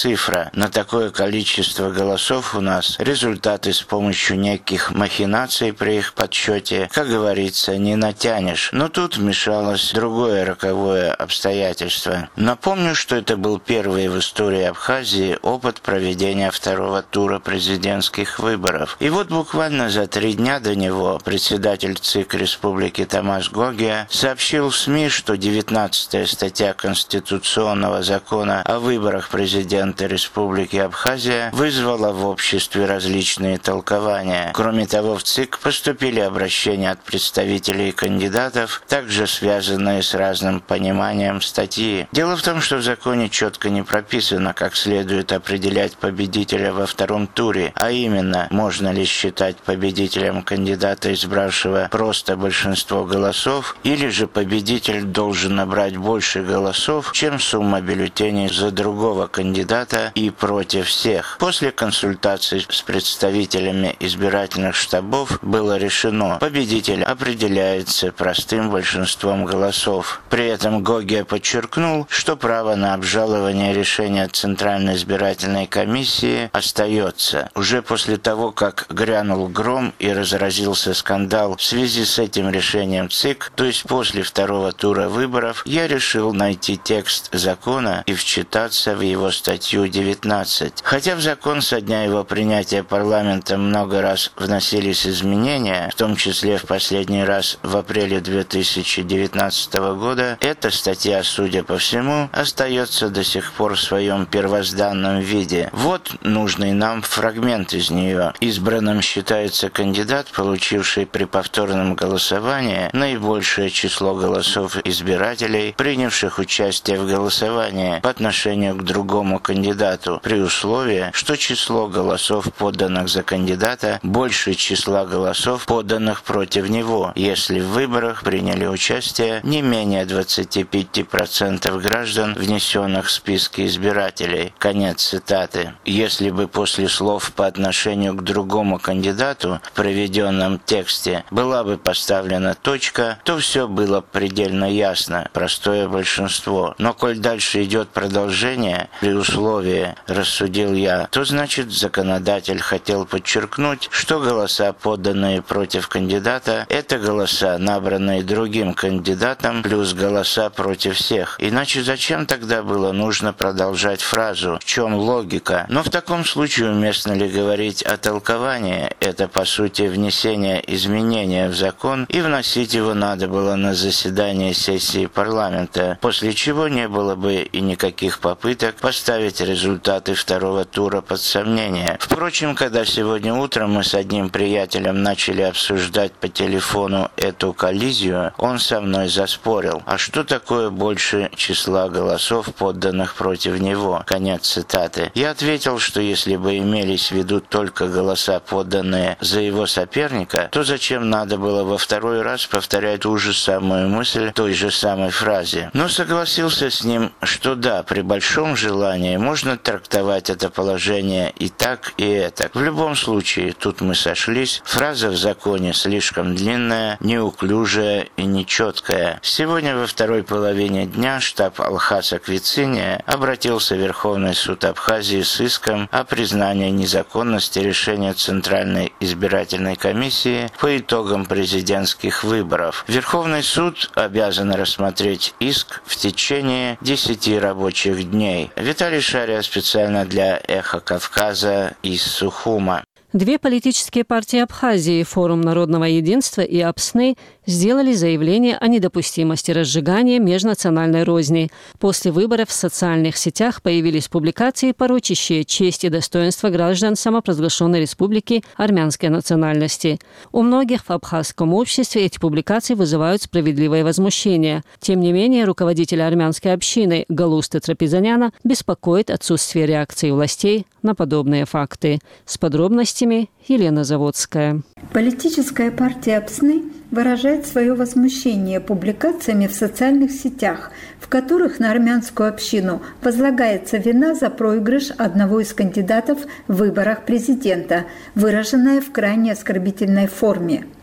Speaker 3: цифра. На такое количество голосов у нас результаты с помощью неких махинаций при их подсчете, как говорится, не натянешь. Но тут вмешалось другое роковое обстоятельство. Напомню, что это был первый в истории Абхазии опыт проведения второго тура президентских выборов. И вот буквально за три дня до него председатель ЦИК Республики Томаш Гогия сообщил в СМИ, что девятнадцатая статья Конституционного закона о выборах президента Республики Абхазия вызвала в обществе различные толкования. Кроме того, в ЦИК поступили обращения от представителей кандидатов, также связанные с разным пониманием статьи. Дело в том, что в законе четко не прописано, как следует определять победителя во втором туре, а именно, можно ли считать победителем кандидата, избравшего просто большинство голосов, или же победитель должен набрать больше голосов, чем сумма бюллетеней за другого кандидата и против всех. После консультаций с представителями избирательных штабов было решено, победитель определяется простым большинством голосов. При этом Гогия подчеркнул, что право на обжалование решения Центральной избирательной комиссии остается. Уже после того, как грянул гром и разразился скандал в связи с этим решением ЦИК, то есть после второго тура выборов, я решил найти текст закона и вчитаться в его статью девятнадцать. Хотя в закон со дня его принятия парламентом много раз вносились изменения, в том числе в последний раз в апреле две тысячи девятнадцатого года, эта статья, судя по всему, остается до сих пор в своем первозданном виде. Вот нужный нам фрагмент из нее. Избранным считается кандидат, получивший при повторном голосовании наибольшее число голосов избирателей, принявших участие в голосовании по отношению к другому кандидату, при условии, что число голосов, поданных за кандидата, больше числа голосов, поданных против него, если в выборах приняли участие не менее двадцати пяти процентов граждан, внесенных в списки избирателей. Конец цитаты. Если бы после слов «по отношению к другому кандидату» в приведенном тексте была бы поставлена точка, то все было предельно ясно, простое большинство. Но коль дальше идет продолжение, при условии, рассудил я, то значит законодатель хотел подчеркнуть, что голоса, поданные против кандидата, это голоса, набранные другим кандидатом, плюс голоса против всех. Иначе зачем тогда было нужно продолжать фразу? В чем логика? Но в таком случае уместно ли говорить о толковании? Это, по сути, внесение изменения в закон, и вносить его надо было на заседание сессии парламента, после чего не было бы и никаких попыток поставить результаты второго тура под сомнение. Впрочем, когда сегодня утром мы с одним приятелем начали обсуждать по телефону эту коллизию, он со мной заспорил. А что такое больше числа голосов, подданных против него? Конец цитаты. Я ответил, что если бы имелись в виду только голоса, подданные за его соперника, то зачем надо было во второй раз повторять ту же самую мысль той же самой фразе? Но согласился с ним, что да, при большом желании можно трактовать это положение и так, и это. В любом случае, тут мы сошлись, фраза в законе слишком длинная, неуклюжая и нечеткая. Сегодня во второй половине дня штаб Алхаса Квициния обратился в Верховный суд Абхазии с иском о признании незаконности решения Центральной избирательной комиссии по итогам президентских выборов. Верховный суд обязан рассмотреть иск в течение десяти рабочих дней. Виталий Шария специально для «Эхо Кавказа» из Сухума.
Speaker 1: Две политические партии Абхазии, Форум народного единства и АПСНы, сделали заявление о недопустимости разжигания межнациональной розни. После выборов в социальных сетях появились публикации, порочащие честь и достоинство граждан самопровозглашенной республики армянской национальности. У многих в абхазском обществе эти публикации вызывают справедливое возмущение. Тем не менее, руководитель армянской общины Галуста Трапезаняна беспокоит отсутствие реакции властей на подобные факты. С подробностями Елена Заводская.
Speaker 18: Политическая партия АПСНы выражает свое возмущение публикациями в социальных сетях, в которых на армянскую общину возлагается вина за проигрыш одного из кандидатов в выборах президента, выраженная в крайне оскорбительной форме.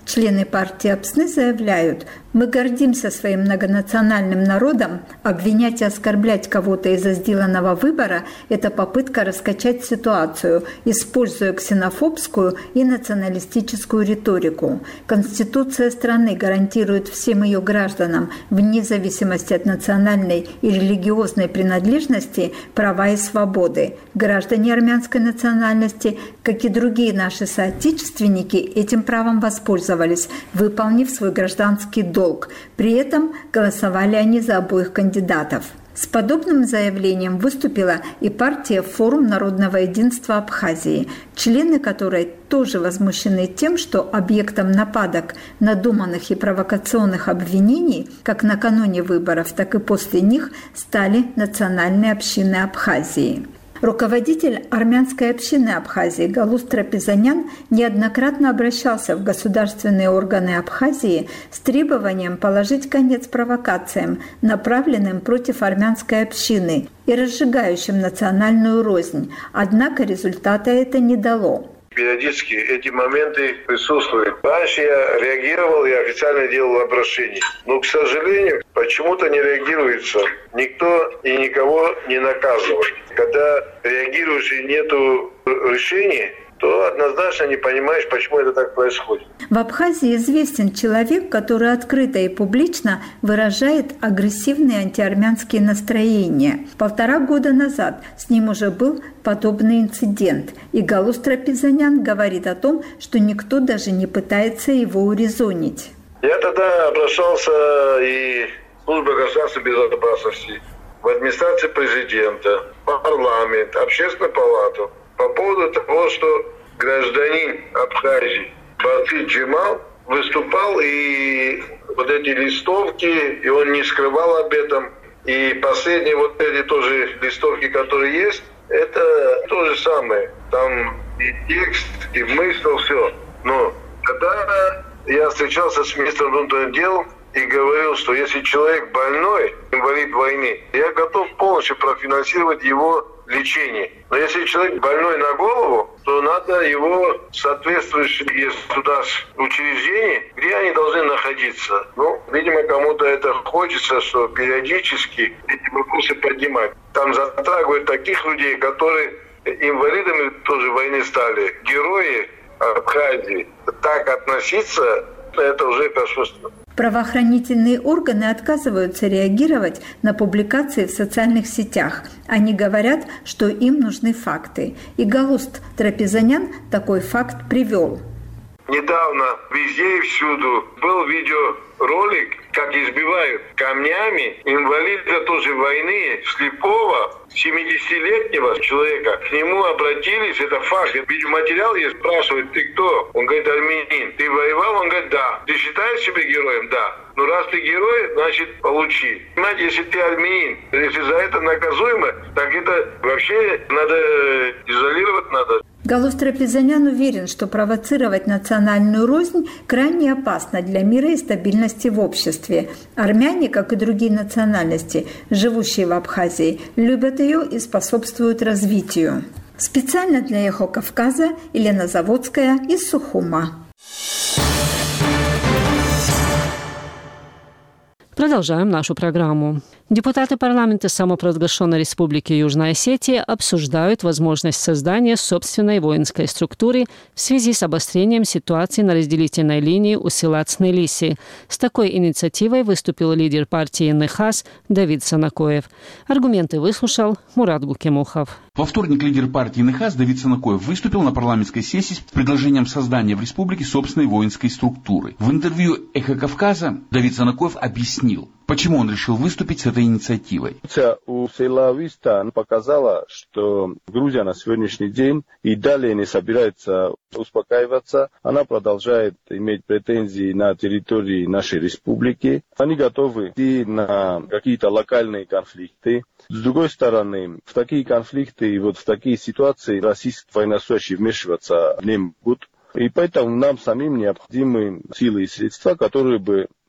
Speaker 18: Члены партии «Апсны» заявляют: «Мы гордимся своим многонациональным народом. Обвинять и оскорблять кого-то из-за сделанного выбора – это попытка раскачать ситуацию, используя ксенофобскую и националистическую риторику. Конституция страны гарантирует всем ее гражданам, вне зависимости от национальной и религиозной принадлежности, права и свободы. Граждане армянской национальности, как и другие наши соотечественники, этим правом воспользовались, выполнив свой гражданский долг. При этом голосовали они за обоих кандидатов». С подобным заявлением выступила и партия «Форум народного единства Абхазии», члены которой тоже возмущены тем, что объектом нападок, надуманных и провокационных обвинений как накануне выборов, так и после них стали национальные общины Абхазии. Руководитель армянской общины Абхазии Галус Трапезанян неоднократно обращался в государственные органы Абхазии с требованием положить конец провокациям, направленным против армянской общины и разжигающим национальную рознь. Однако результата это не дало.
Speaker 19: Периодически эти моменты присутствуют. Раньше я реагировал и официально делал обращения. Но, к сожалению, почему-то не реагируется. Никто и никого не наказывает. Когда реагируешь и нету решения, то однозначно не понимаешь, почему это так происходит.
Speaker 18: В Абхазии известен человек, который открыто и публично выражает агрессивные антиармянские настроения. Полтора года назад с ним уже был подобный инцидент. И Галус Трапезанян говорит о том, что никто даже не пытается его урезонить.
Speaker 19: Я тогда обращался и в службу государственной безопасности, в администрацию президента, парламент, общественную палату по поводу того, что гражданин Абхазии Баци Джемал выступал, и вот эти листовки, и он не скрывал об этом. И последние вот эти тоже листовки, которые есть, это то же самое. Там и текст, и мысль, все. Но когда я встречался с министром внутренних дел и говорил, что если человек больной, инвалид войны, я готов полностью профинансировать его лечение. Но если человек больной на голову, то надо его в соответствующие государственные учреждения, где они должны находиться. Ну, видимо, кому-то это хочется, что периодически эти вопросы поднимать. Там затрагивают таких людей, которые инвалидами тоже войны стали, герои Абхазии. Так относиться, это уже кощунственно.
Speaker 18: Правоохранительные органы отказываются реагировать на публикации в социальных сетях. Они говорят, что им нужны факты. И Галус Трапезанян такой факт привел.
Speaker 19: Недавно везде и всюду был видеоролик, как избивают камнями инвалида тоже войны, слепого, семидесятилетнего человека. К нему обратились, это факт. Видеоматериал есть, спрашивают, ты кто? Он говорит, армянин. Ты воевал? Он говорит, да. Ты считаешь себя героем? Да. Ну раз ты герой, значит получи. Понимаете, если ты армянин, если за это наказуемо, так это вообще надо изолировать надо.
Speaker 18: Галус Трапезанян уверен, что провоцировать национальную рознь крайне опасно для мира и стабильности в обществе. Армяне, как и другие национальности, живущие в Абхазии, любят ее и способствуют развитию. Специально для «Эхо Кавказа» Елена Заводская из Сухума.
Speaker 1: Продолжаем нашу программу. Депутаты парламента самопровозглашенной Республики Южная Осетия обсуждают возможность создания собственной воинской структуры в связи с обострением ситуации на разделительной линии у села Цнелиси. С такой инициативой выступил лидер партии «Нехас» Давид Санакоев. Аргументы выслушал Мурат Гукемухов.
Speaker 20: Во вторник лидер партии «Нехас» Давид Санакоев выступил на парламентской сессии с предложением создания в республике собственной воинской структуры. В интервью «Эхо Кавказа» Давид Санакоев объяснил, почему он решил выступить с этой инициативой.
Speaker 4: У села Вистан показала, что Грузия на сегодняшний день и далее не собирается успокаиваться. Она продолжает иметь претензии на территории нашей республики. Они готовы идти на какие-то локальные конфликты. С другой стороны, в такие конфликты и вот в такие ситуации российские военнослужащие вмешиваться не могут. И поэтому нам самим необходимы силы и средства, которые бы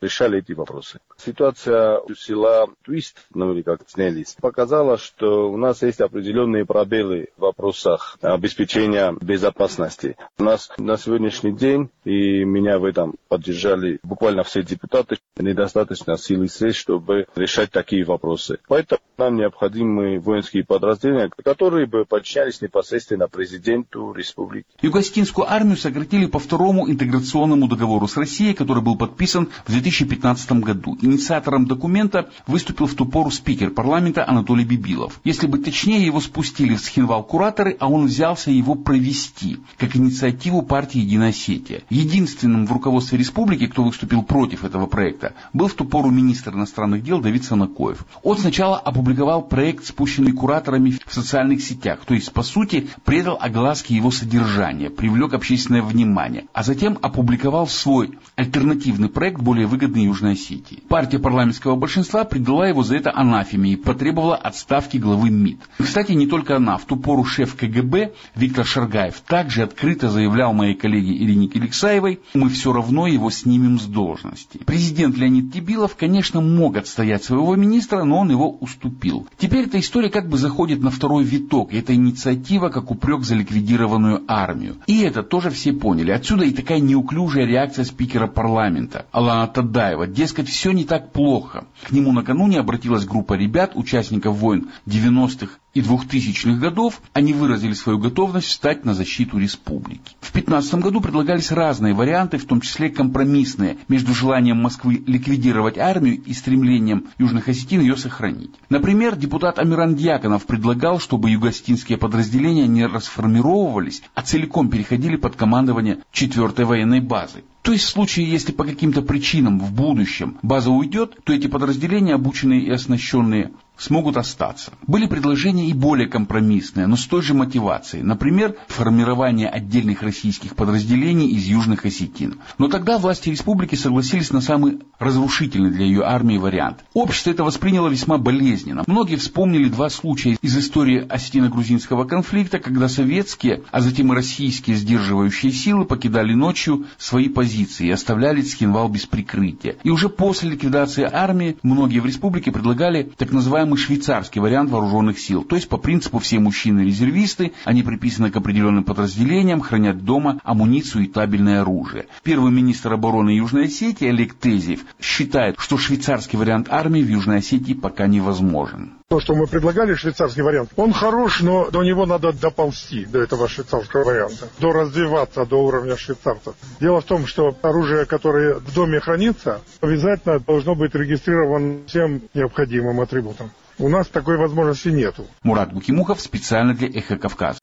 Speaker 4: решали эти вопросы. Ситуация у села Твист, ну или как Снелис, показала, что у нас есть определенные пробелы в вопросах обеспечения безопасности. У нас на сегодняшний день, и меня в этом поддержали буквально все депутаты, недостаточно сил и средств, чтобы решать такие вопросы. Поэтому нам необходимы воинские подразделения, которые бы подчинялись непосредственно президенту республики.
Speaker 20: Юго-Осетинскую армию сократили по второму интеграционному договору с Россией, который был подписан в две тысячи пятнадцатом году. Инициатором документа выступил в ту пору спикер парламента Анатолий Бибилов. Если быть точнее, его спустили в Цхинвал кураторы, а он взялся его провести, как инициативу партии «Единая Осетия». Единственным в руководстве республики, кто выступил против этого проекта, был в ту пору министр иностранных дел Давид Санакоев. Он сначала опубликовал проект, спущенный кураторами в социальных сетях, то есть, по сути, предал огласке его содержания, привлек общественное внимание, а затем опубликовал свой альтернативный проект, более выгодный Южной Осетии. Партия парламентского большинства предала его за это анафеме и потребовала отставки главы МИД. Кстати, не только она. В ту пору шеф КГБ Виктор Шаргаев также открыто заявлял моей коллеге Ирине Киликсаевой: мы все равно его снимем с должности. Президент Леонид Тибилов, конечно, мог отстоять своего министра, но он его уступил. Теперь эта история как бы заходит на второй виток. Это инициатива как упрек за ликвидированную армию. И это тоже все поняли. Отсюда и такая неуклюжая реакция спикера парламента Алана Тадаева. Дескать, все не так плохо. К нему накануне обратилась группа ребят, участников войн девяностых и двухтысячных годов. Они выразили свою готовность встать на защиту республики. В две тысячи пятнадцатом году предлагались разные варианты, в том числе компромиссные, между желанием Москвы ликвидировать армию и стремлением южных осетин ее сохранить. Например, депутат Амиран Дьяконов предлагал, чтобы юго-осетинские подразделения не расформировывались, а целиком переходили под командование четвертой военной базы. То есть в случае, если по каким-то причинам в будущем база уйдет, то эти подразделения, обученные и оснащенные, смогут остаться. Были предложения и более компромиссные, но с той же мотивацией. Например, формирование отдельных российских подразделений из южных осетин. Но тогда власти республики согласились на самый разрушительный для ее армии вариант. Общество это восприняло весьма болезненно. Многие вспомнили два случая из истории осетино-грузинского конфликта, когда советские, а затем и российские сдерживающие силы покидали ночью свои позиции и оставляли Цхинвал без прикрытия. И уже после ликвидации армии многие в республике предлагали так называемый швейцарский вариант вооруженных сил. То есть по принципу все мужчины-резервисты, они приписаны к определенным подразделениям, хранят дома амуницию и табельное оружие. Первый министр обороны Южной Осетии Олег Тезиев считает, что швейцарский вариант армии в Южной Осетии пока невозможен.
Speaker 21: То, что мы предлагали, швейцарский вариант, он хорош, но до него надо доползти, до этого швейцарского варианта, до развиваться до уровня швейцарцев. Дело в том, что оружие, которое в доме хранится, обязательно должно быть регистрировано всем необходимым атрибутом. У нас такой возможности нету.
Speaker 20: Мурат Букимухов специально для Эхо Кавказа.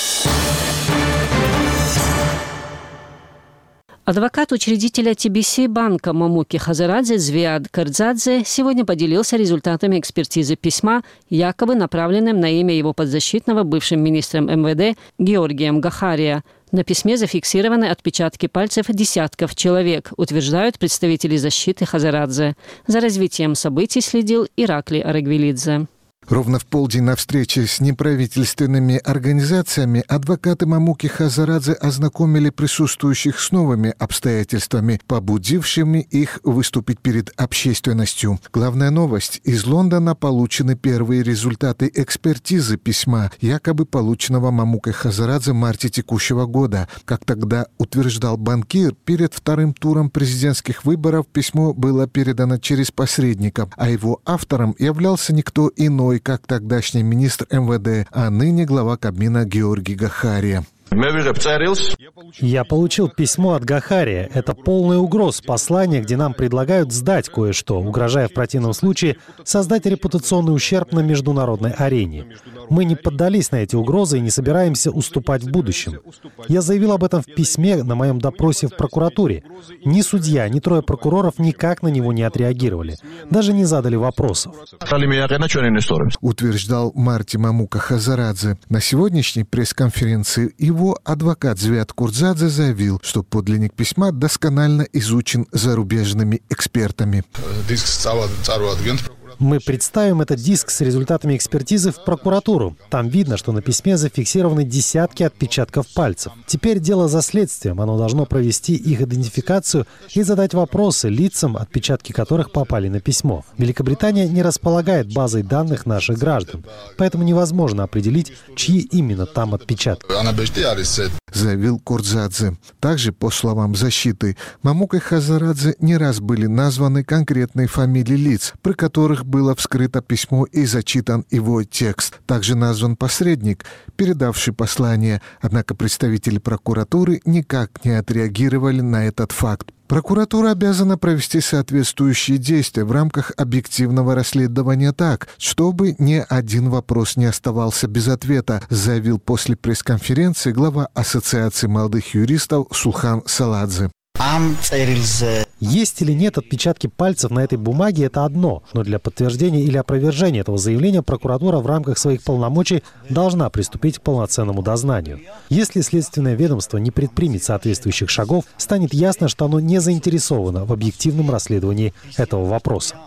Speaker 1: Адвокат учредителя Ти Би Си банка Мамуки Хазарадзе Звиад Кырдзадзе сегодня поделился результатами экспертизы письма, якобы направленным на имя его подзащитного бывшим министром эм вэ дэ Георгием Гахария. На письме зафиксированы отпечатки пальцев десятков человек, утверждают представители защиты Хазарадзе. За развитием событий следил Ираклий Арагвелидзе.
Speaker 22: Ровно в полдень на встрече с неправительственными организациями адвокаты Мамуки Хазарадзе ознакомили присутствующих с новыми обстоятельствами, побудившими их выступить перед общественностью. Главная новость: из Лондона получены первые результаты экспертизы письма, якобы полученного Мамукой Хазарадзе в марте текущего года. Как тогда утверждал банкир, перед вторым туром президентских выборов письмо было передано через посредников, а его автором являлся никто иной, как тогдашний министр эм вэ дэ, а ныне глава Кабмина Георгий Гахария.
Speaker 23: Я получил письмо от Гахария. Это полный угроз послание, где нам предлагают сдать кое-что, угрожая в противном случае создать репутационный ущерб на международной арене. Мы не поддались на эти угрозы и не собираемся уступать в будущем. Я заявил об этом в письме на моем допросе в прокуратуре. Ни судья, ни трое прокуроров никак на него не отреагировали. Даже не задали вопросов.
Speaker 22: Утверждал Марти Мамука Хазарадзе. На сегодняшней пресс-конференции его адвокат Звиад Кырдзадзе заявил, что подлинник письма досконально изучен зарубежными экспертами.
Speaker 23: Мы представим этот диск с результатами экспертизы в прокуратуру. Там видно, что на письме зафиксированы десятки отпечатков пальцев. Теперь дело за следствием. Оно должно провести их идентификацию и задать вопросы лицам, отпечатки которых попали на письмо. Великобритания не располагает базой данных наших граждан, поэтому невозможно определить, чьи именно там отпечатки.
Speaker 22: Заявил Курдзадзе. Также, по словам защиты, Мамук и Хазарадзе не раз были названы конкретные фамилии лиц, при которых было вскрыто письмо и зачитан его текст. Также назван посредник, передавший послание, однако представители прокуратуры никак не отреагировали на этот факт. Прокуратура обязана провести соответствующие действия в рамках объективного расследования так, чтобы ни один вопрос не оставался без ответа, заявил после пресс-конференции глава Ассоциации молодых юристов Сулхан Саладзе.
Speaker 23: Есть или нет отпечатки пальцев на этой бумаге – это одно, но для подтверждения или опровержения этого заявления прокуратура в рамках своих полномочий должна приступить к полноценному дознанию. Если следственное ведомство не предпримет соответствующих шагов, станет ясно, что оно не заинтересовано в объективном расследовании этого вопроса.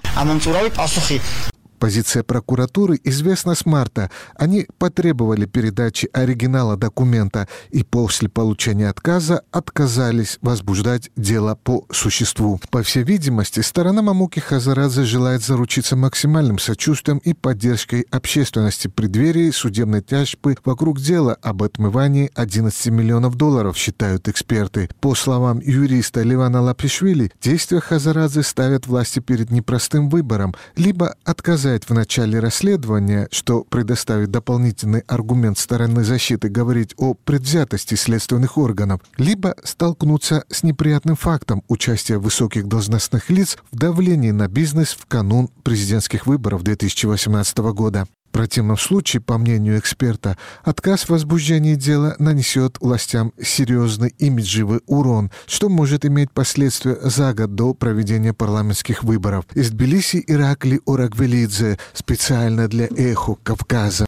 Speaker 22: Позиция прокуратуры известна с марта. Они потребовали передачи оригинала документа и после получения отказа отказались возбуждать дело по существу. По всей видимости, сторона Мамуки Хазарадзе желает заручиться максимальным сочувствием и поддержкой общественности в преддверии судебной тяжбы вокруг дела об отмывании одиннадцати миллионов долларов, считают эксперты. По словам юриста Ливана Лапишвили, действия Хазарадзе ставят власти перед непростым выбором: либо отказать в начале расследования, что предоставит дополнительный аргумент стороны защиты говорить о предвзятости следственных органов, либо столкнуться с неприятным фактом участия высоких должностных лиц в давлении на бизнес в канун президентских выборов две тысячи восемнадцатого года. В противном случае, по мнению эксперта, отказ в возбуждении дела нанесет властям серьезный имиджевый урон, что может иметь последствия за год до проведения парламентских выборов. Из Тбилиси Иракли Орагвелидзе, специально для «Эхо Кавказа».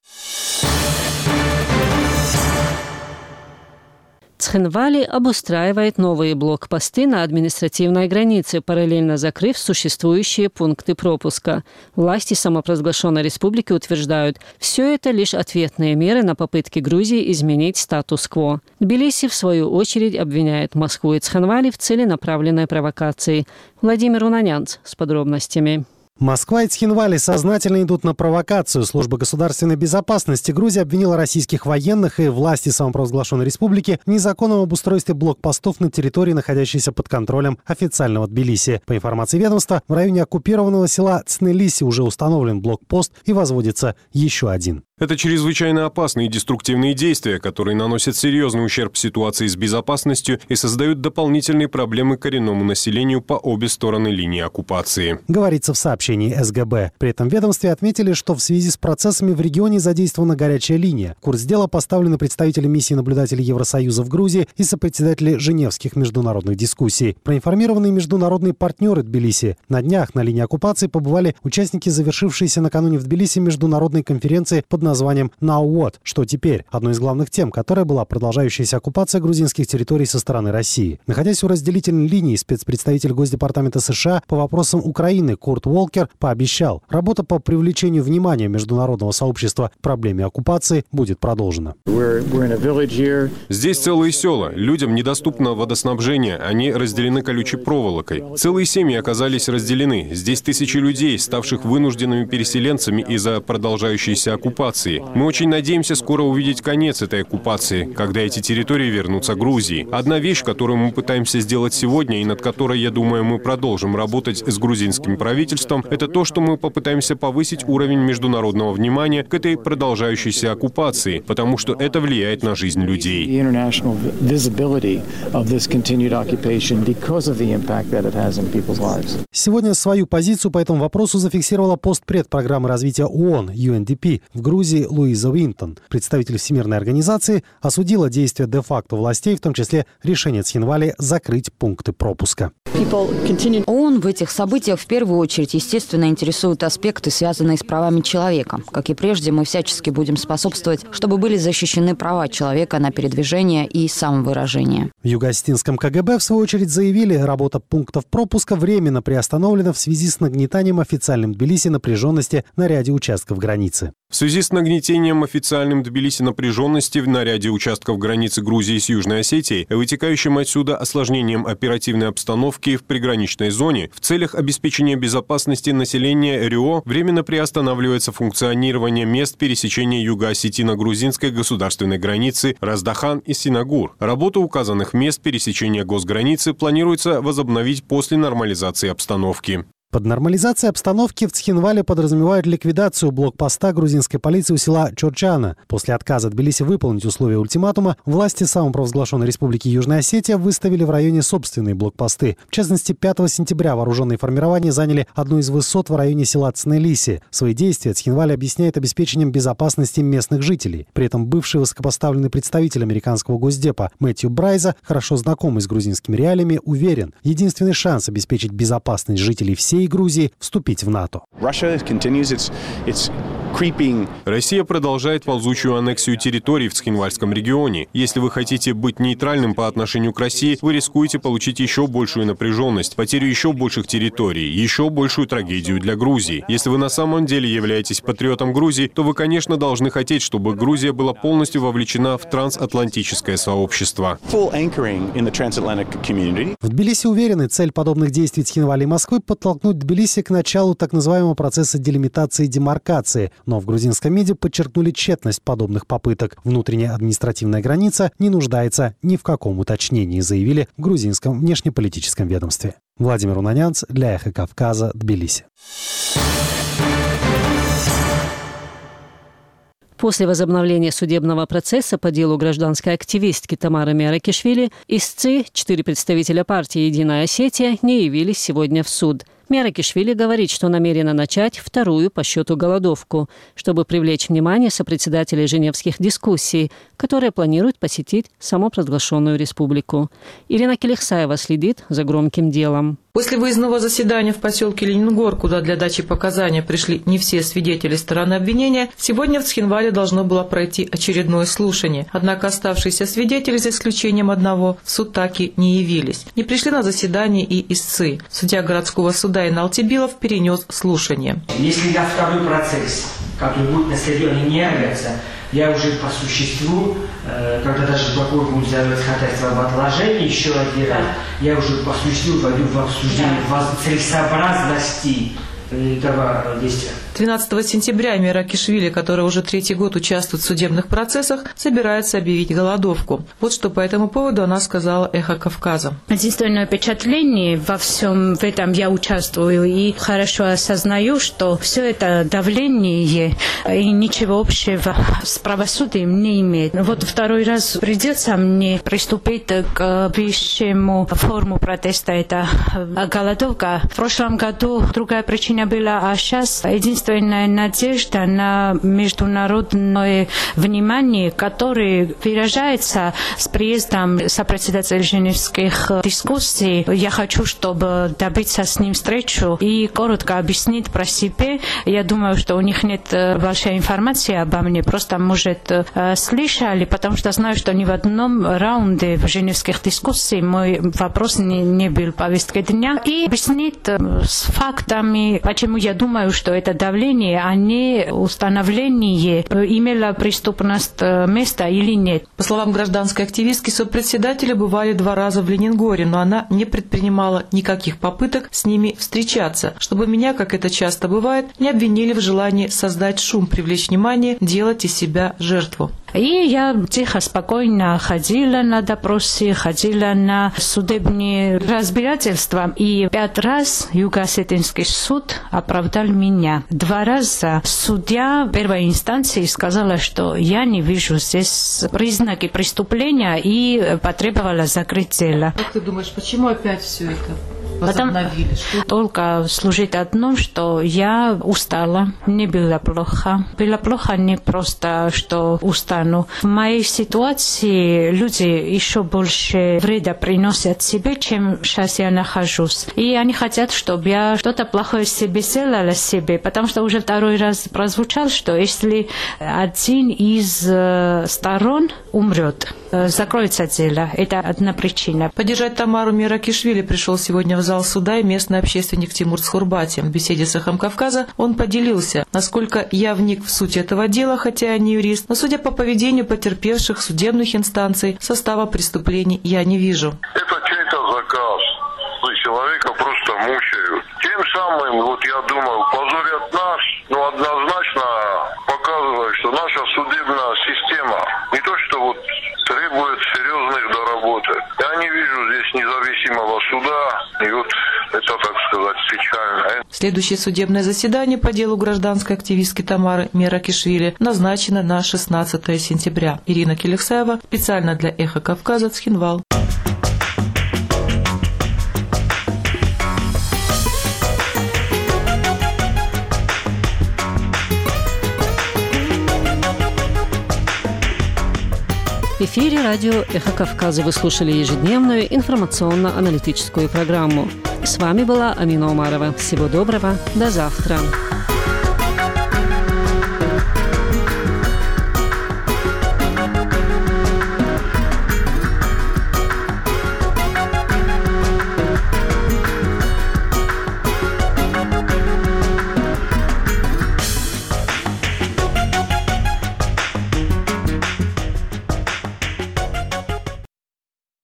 Speaker 1: Цхинвали обустраивает новые блокпосты на административной границе, параллельно закрыв существующие пункты пропуска. Власти самопровозглашенной республики утверждают, все это лишь ответные меры на попытки Грузии изменить статус-кво. Тбилиси, в свою очередь, обвиняет Москву и Цхинвали в целенаправленной провокации. Владимир Унанянц с подробностями.
Speaker 23: Москва и Цхинвали сознательно идут на провокацию. Служба государственной безопасности Грузии обвинила российских военных и власти самопровозглашенной республики в незаконном обустройстве блокпостов на территории, находящейся под контролем официального Тбилиси. По информации ведомства, в районе оккупированного села Цнелиси уже установлен блокпост и возводится еще один.
Speaker 13: Это чрезвычайно опасные и деструктивные действия, которые наносят серьезный ущерб ситуации с безопасностью и создают дополнительные проблемы коренному населению по обе стороны линии оккупации.
Speaker 23: Говорится в сообщении эс гэ бэ. При этом в ведомстве отметили, что в связи с процессами в регионе задействована горячая линия. В курс дела поставлены представители миссии наблюдателей Евросоюза в Грузии и сопредседатели Женевских международных дискуссий. Проинформированные международные партнеры Тбилиси. На днях на линии оккупации побывали участники завершившейся накануне в Тбилиси международной конференции под названием «Now what?», что теперь, одной из главных тем, которая была продолжающаяся оккупация грузинских территорий со стороны России. Находясь у разделительной линии, спецпредставитель Госдепартамента США по вопросам Украины Курт Уолкер пообещал, работа по привлечению внимания международного сообщества к проблеме оккупации будет продолжена.
Speaker 13: Здесь целые села. Людям недоступно водоснабжение. Они разделены колючей проволокой. Целые семьи оказались разделены. Здесь тысячи людей, ставших вынужденными переселенцами из-за продолжающейся оккупации. Мы очень надеемся скоро увидеть конец этой оккупации, когда эти территории вернутся Грузии. Одна вещь, которую мы пытаемся сделать сегодня и над которой, я думаю, мы продолжим работать с грузинским правительством, это то, что мы попытаемся повысить уровень международного внимания к этой продолжающейся оккупации, потому что это влияет на жизнь людей.
Speaker 23: Сегодня свою позицию по этому вопросу зафиксировала постпред программы развития ООН ю эн ди пи в Грузии Грузии Луиза Уинтон. Представитель Всемирной организации осудила действия де-факто властей, в том числе решение Цхинвали закрыть пункты пропуска.
Speaker 2: ООН в этих событиях в первую очередь, естественно, интересуют аспекты, связанные с правами человека. Как и прежде, мы всячески будем способствовать, чтобы были защищены права человека на передвижение и самовыражение.
Speaker 23: В Юго-Осетинском КГБ, в свою очередь, заявили, работа пунктов пропуска временно приостановлена в связи с нагнетанием официальным Тбилиси напряженности на ряде участков границы.
Speaker 13: В связи с нагнетением официальным Тбилиси напряженности на ряде участков границы Грузии с Южной Осетией, вытекающим отсюда осложнением оперативной обстановки в приграничной зоне, в целях обеспечения безопасности населения РИО временно приостанавливается функционирование мест пересечения юго-осетино-грузинской государственной границы Раздахан и Синагур. Работу указанных мест пересечения госграницы планируется возобновить после нормализации обстановки.
Speaker 23: Под нормализацией обстановки в Цхинвале подразумевают ликвидацию блокпоста грузинской полиции у села Чорчана. После отказа Тбилиси выполнить условия ультиматума, власти самопровозглашенной республики Южная Осетия выставили в районе собственные блокпосты. В частности, пятого сентября вооруженные формирования заняли одну из высот в районе села Цнелиси. Свои действия Цхинвале объясняет обеспечением безопасности местных жителей. При этом бывший высокопоставленный представитель американского госдепа Мэтью Брайза, хорошо знакомый с грузинскими реалиями, уверен, единственный шанс обеспечить безопасность жителей всей Грузии вступить в НАТО.
Speaker 13: Россия продолжает ползучую аннексию территорий в Цхинвальском регионе. Если вы хотите быть нейтральным по отношению к России, вы рискуете получить еще большую напряженность, потерю еще больших территорий, еще большую трагедию для Грузии. Если вы на самом деле являетесь патриотом Грузии, то вы, конечно, должны хотеть, чтобы Грузия была полностью вовлечена в трансатлантическое сообщество.
Speaker 23: В Тбилиси уверены, цель подобных действий Цхинвали и Москвы – подтолкнуть Тбилиси к началу так называемого процесса делимитации и демаркации. Но в грузинском МИДе подчеркнули тщетность подобных попыток. Внутренняя административная граница не нуждается ни в каком уточнении, заявили в грузинском внешнеполитическом ведомстве. Владимир Унанянц для Эхо Кавказа, Тбилиси.
Speaker 1: После возобновления судебного процесса по делу гражданской активистки Тамары Миаракишвили, истцы, четыре представителя партии «Единая Осетия», не явились сегодня в суд. Миаракишвили говорит, что намерена начать вторую по счету голодовку, чтобы привлечь внимание сопредседателей женевских дискуссий, которые планируют посетить самопровозглашенную республику. Ирина Келихсаева следит за громким делом.
Speaker 7: После выездного заседания в поселке Ленингор, куда для дачи показаний пришли не все свидетели стороны обвинения, сегодня в Цхинвале должно было пройти очередное слушание. Однако оставшиеся свидетели, за исключением одного, в суд таки не явились. Не пришли на заседание и истцы. Судья городского суда Инал Тибилов перенес слушание.
Speaker 9: Если на второй процесс, который будет на следующий, не является, я уже по существу, когда даже прокурор будет задавать ходатайство об отложении еще один раз, я уже по существу войду в обсуждение целесообразности этого действия.
Speaker 7: двенадцатого сентября Миаракишвили, которая уже третий год участвует в судебных процессах, собирается объявить голодовку. Вот что по этому поводу она сказала «Эхо Кавказа».
Speaker 24: Единственное впечатление во всем в этом я участвую и хорошо осознаю, что все это давление и ничего общего с правосудием не имеет. Вот второй раз придется мне приступить к высшему форму протеста. Это голодовка. В прошлом году другая причина была, а сейчас единственная надежда на международное внимание, которое выражается с приездом сопредседателя женевских дискуссий. Я хочу, чтобы добиться с ним встречу и коротко объяснить про себя. Я думаю, что у них нет большой информации обо мне, просто, может, слышали, потому что знаю, что ни в одном раунде в женевских дискуссиях мой вопрос не, не был в повестке дня. И объяснить с фактами, почему я думаю, что это давление, а не установление, имела преступность места или нет.
Speaker 7: По словам гражданской активистки, сопредседатели бывали два раза в Ленингоре, но она не предпринимала никаких попыток с ними встречаться, чтобы меня, как это часто бывает, не обвинили в желании создать шум, привлечь внимание, делать из себя жертву.
Speaker 24: И я тихо, спокойно ходила на допросы, ходила на судебные разбирательства. И пять раз Юго-Осетинский суд оправдал меня. Два раза судья первой инстанции сказала, что я не вижу здесь признаки преступления и потребовала закрыть дело.
Speaker 7: Как ты думаешь, почему опять все это?
Speaker 24: Потом только служит одно, что я устала, мне было плохо. Было плохо не просто, что устану. В моей ситуации люди еще больше вреда приносят себе, чем сейчас я нахожусь. И они хотят, чтобы я что-то плохое себе сделала себе, потому что уже второй раз прозвучал, что если один из сторон умрет, закроется дело. Это одна причина.
Speaker 7: Поддержать Тамару Меракишвили пришел сегодня в зал суда и местный общественник Тимур Цхурбати. В беседе с «Эхом Кавказа» он поделился, насколько я вник в суть этого дела, хотя я не юрист, но судя по поведению потерпевших судебных инстанций, состава преступлений я не вижу.
Speaker 19: Это чей-то заказ. Человека просто мучают. Тем самым, вот я думаю, позорят нас, но однозначно показывает, что наша судебная система не то что вот требует серьезных доработок. Я не вижу здесь независимого суда, и вот это, так сказать, печально.
Speaker 7: Следующее судебное заседание по делу гражданской активистки Тамары Меракишвили назначено на шестнадцатое сентября. Ирина Келексаева специально для «Эхо Кавказа», Цхинвал.
Speaker 1: В эфире радио «Эхо Кавказа» вы слушали ежедневную информационно-аналитическую программу. С вами была Амина Умарова. Всего доброго. До завтра.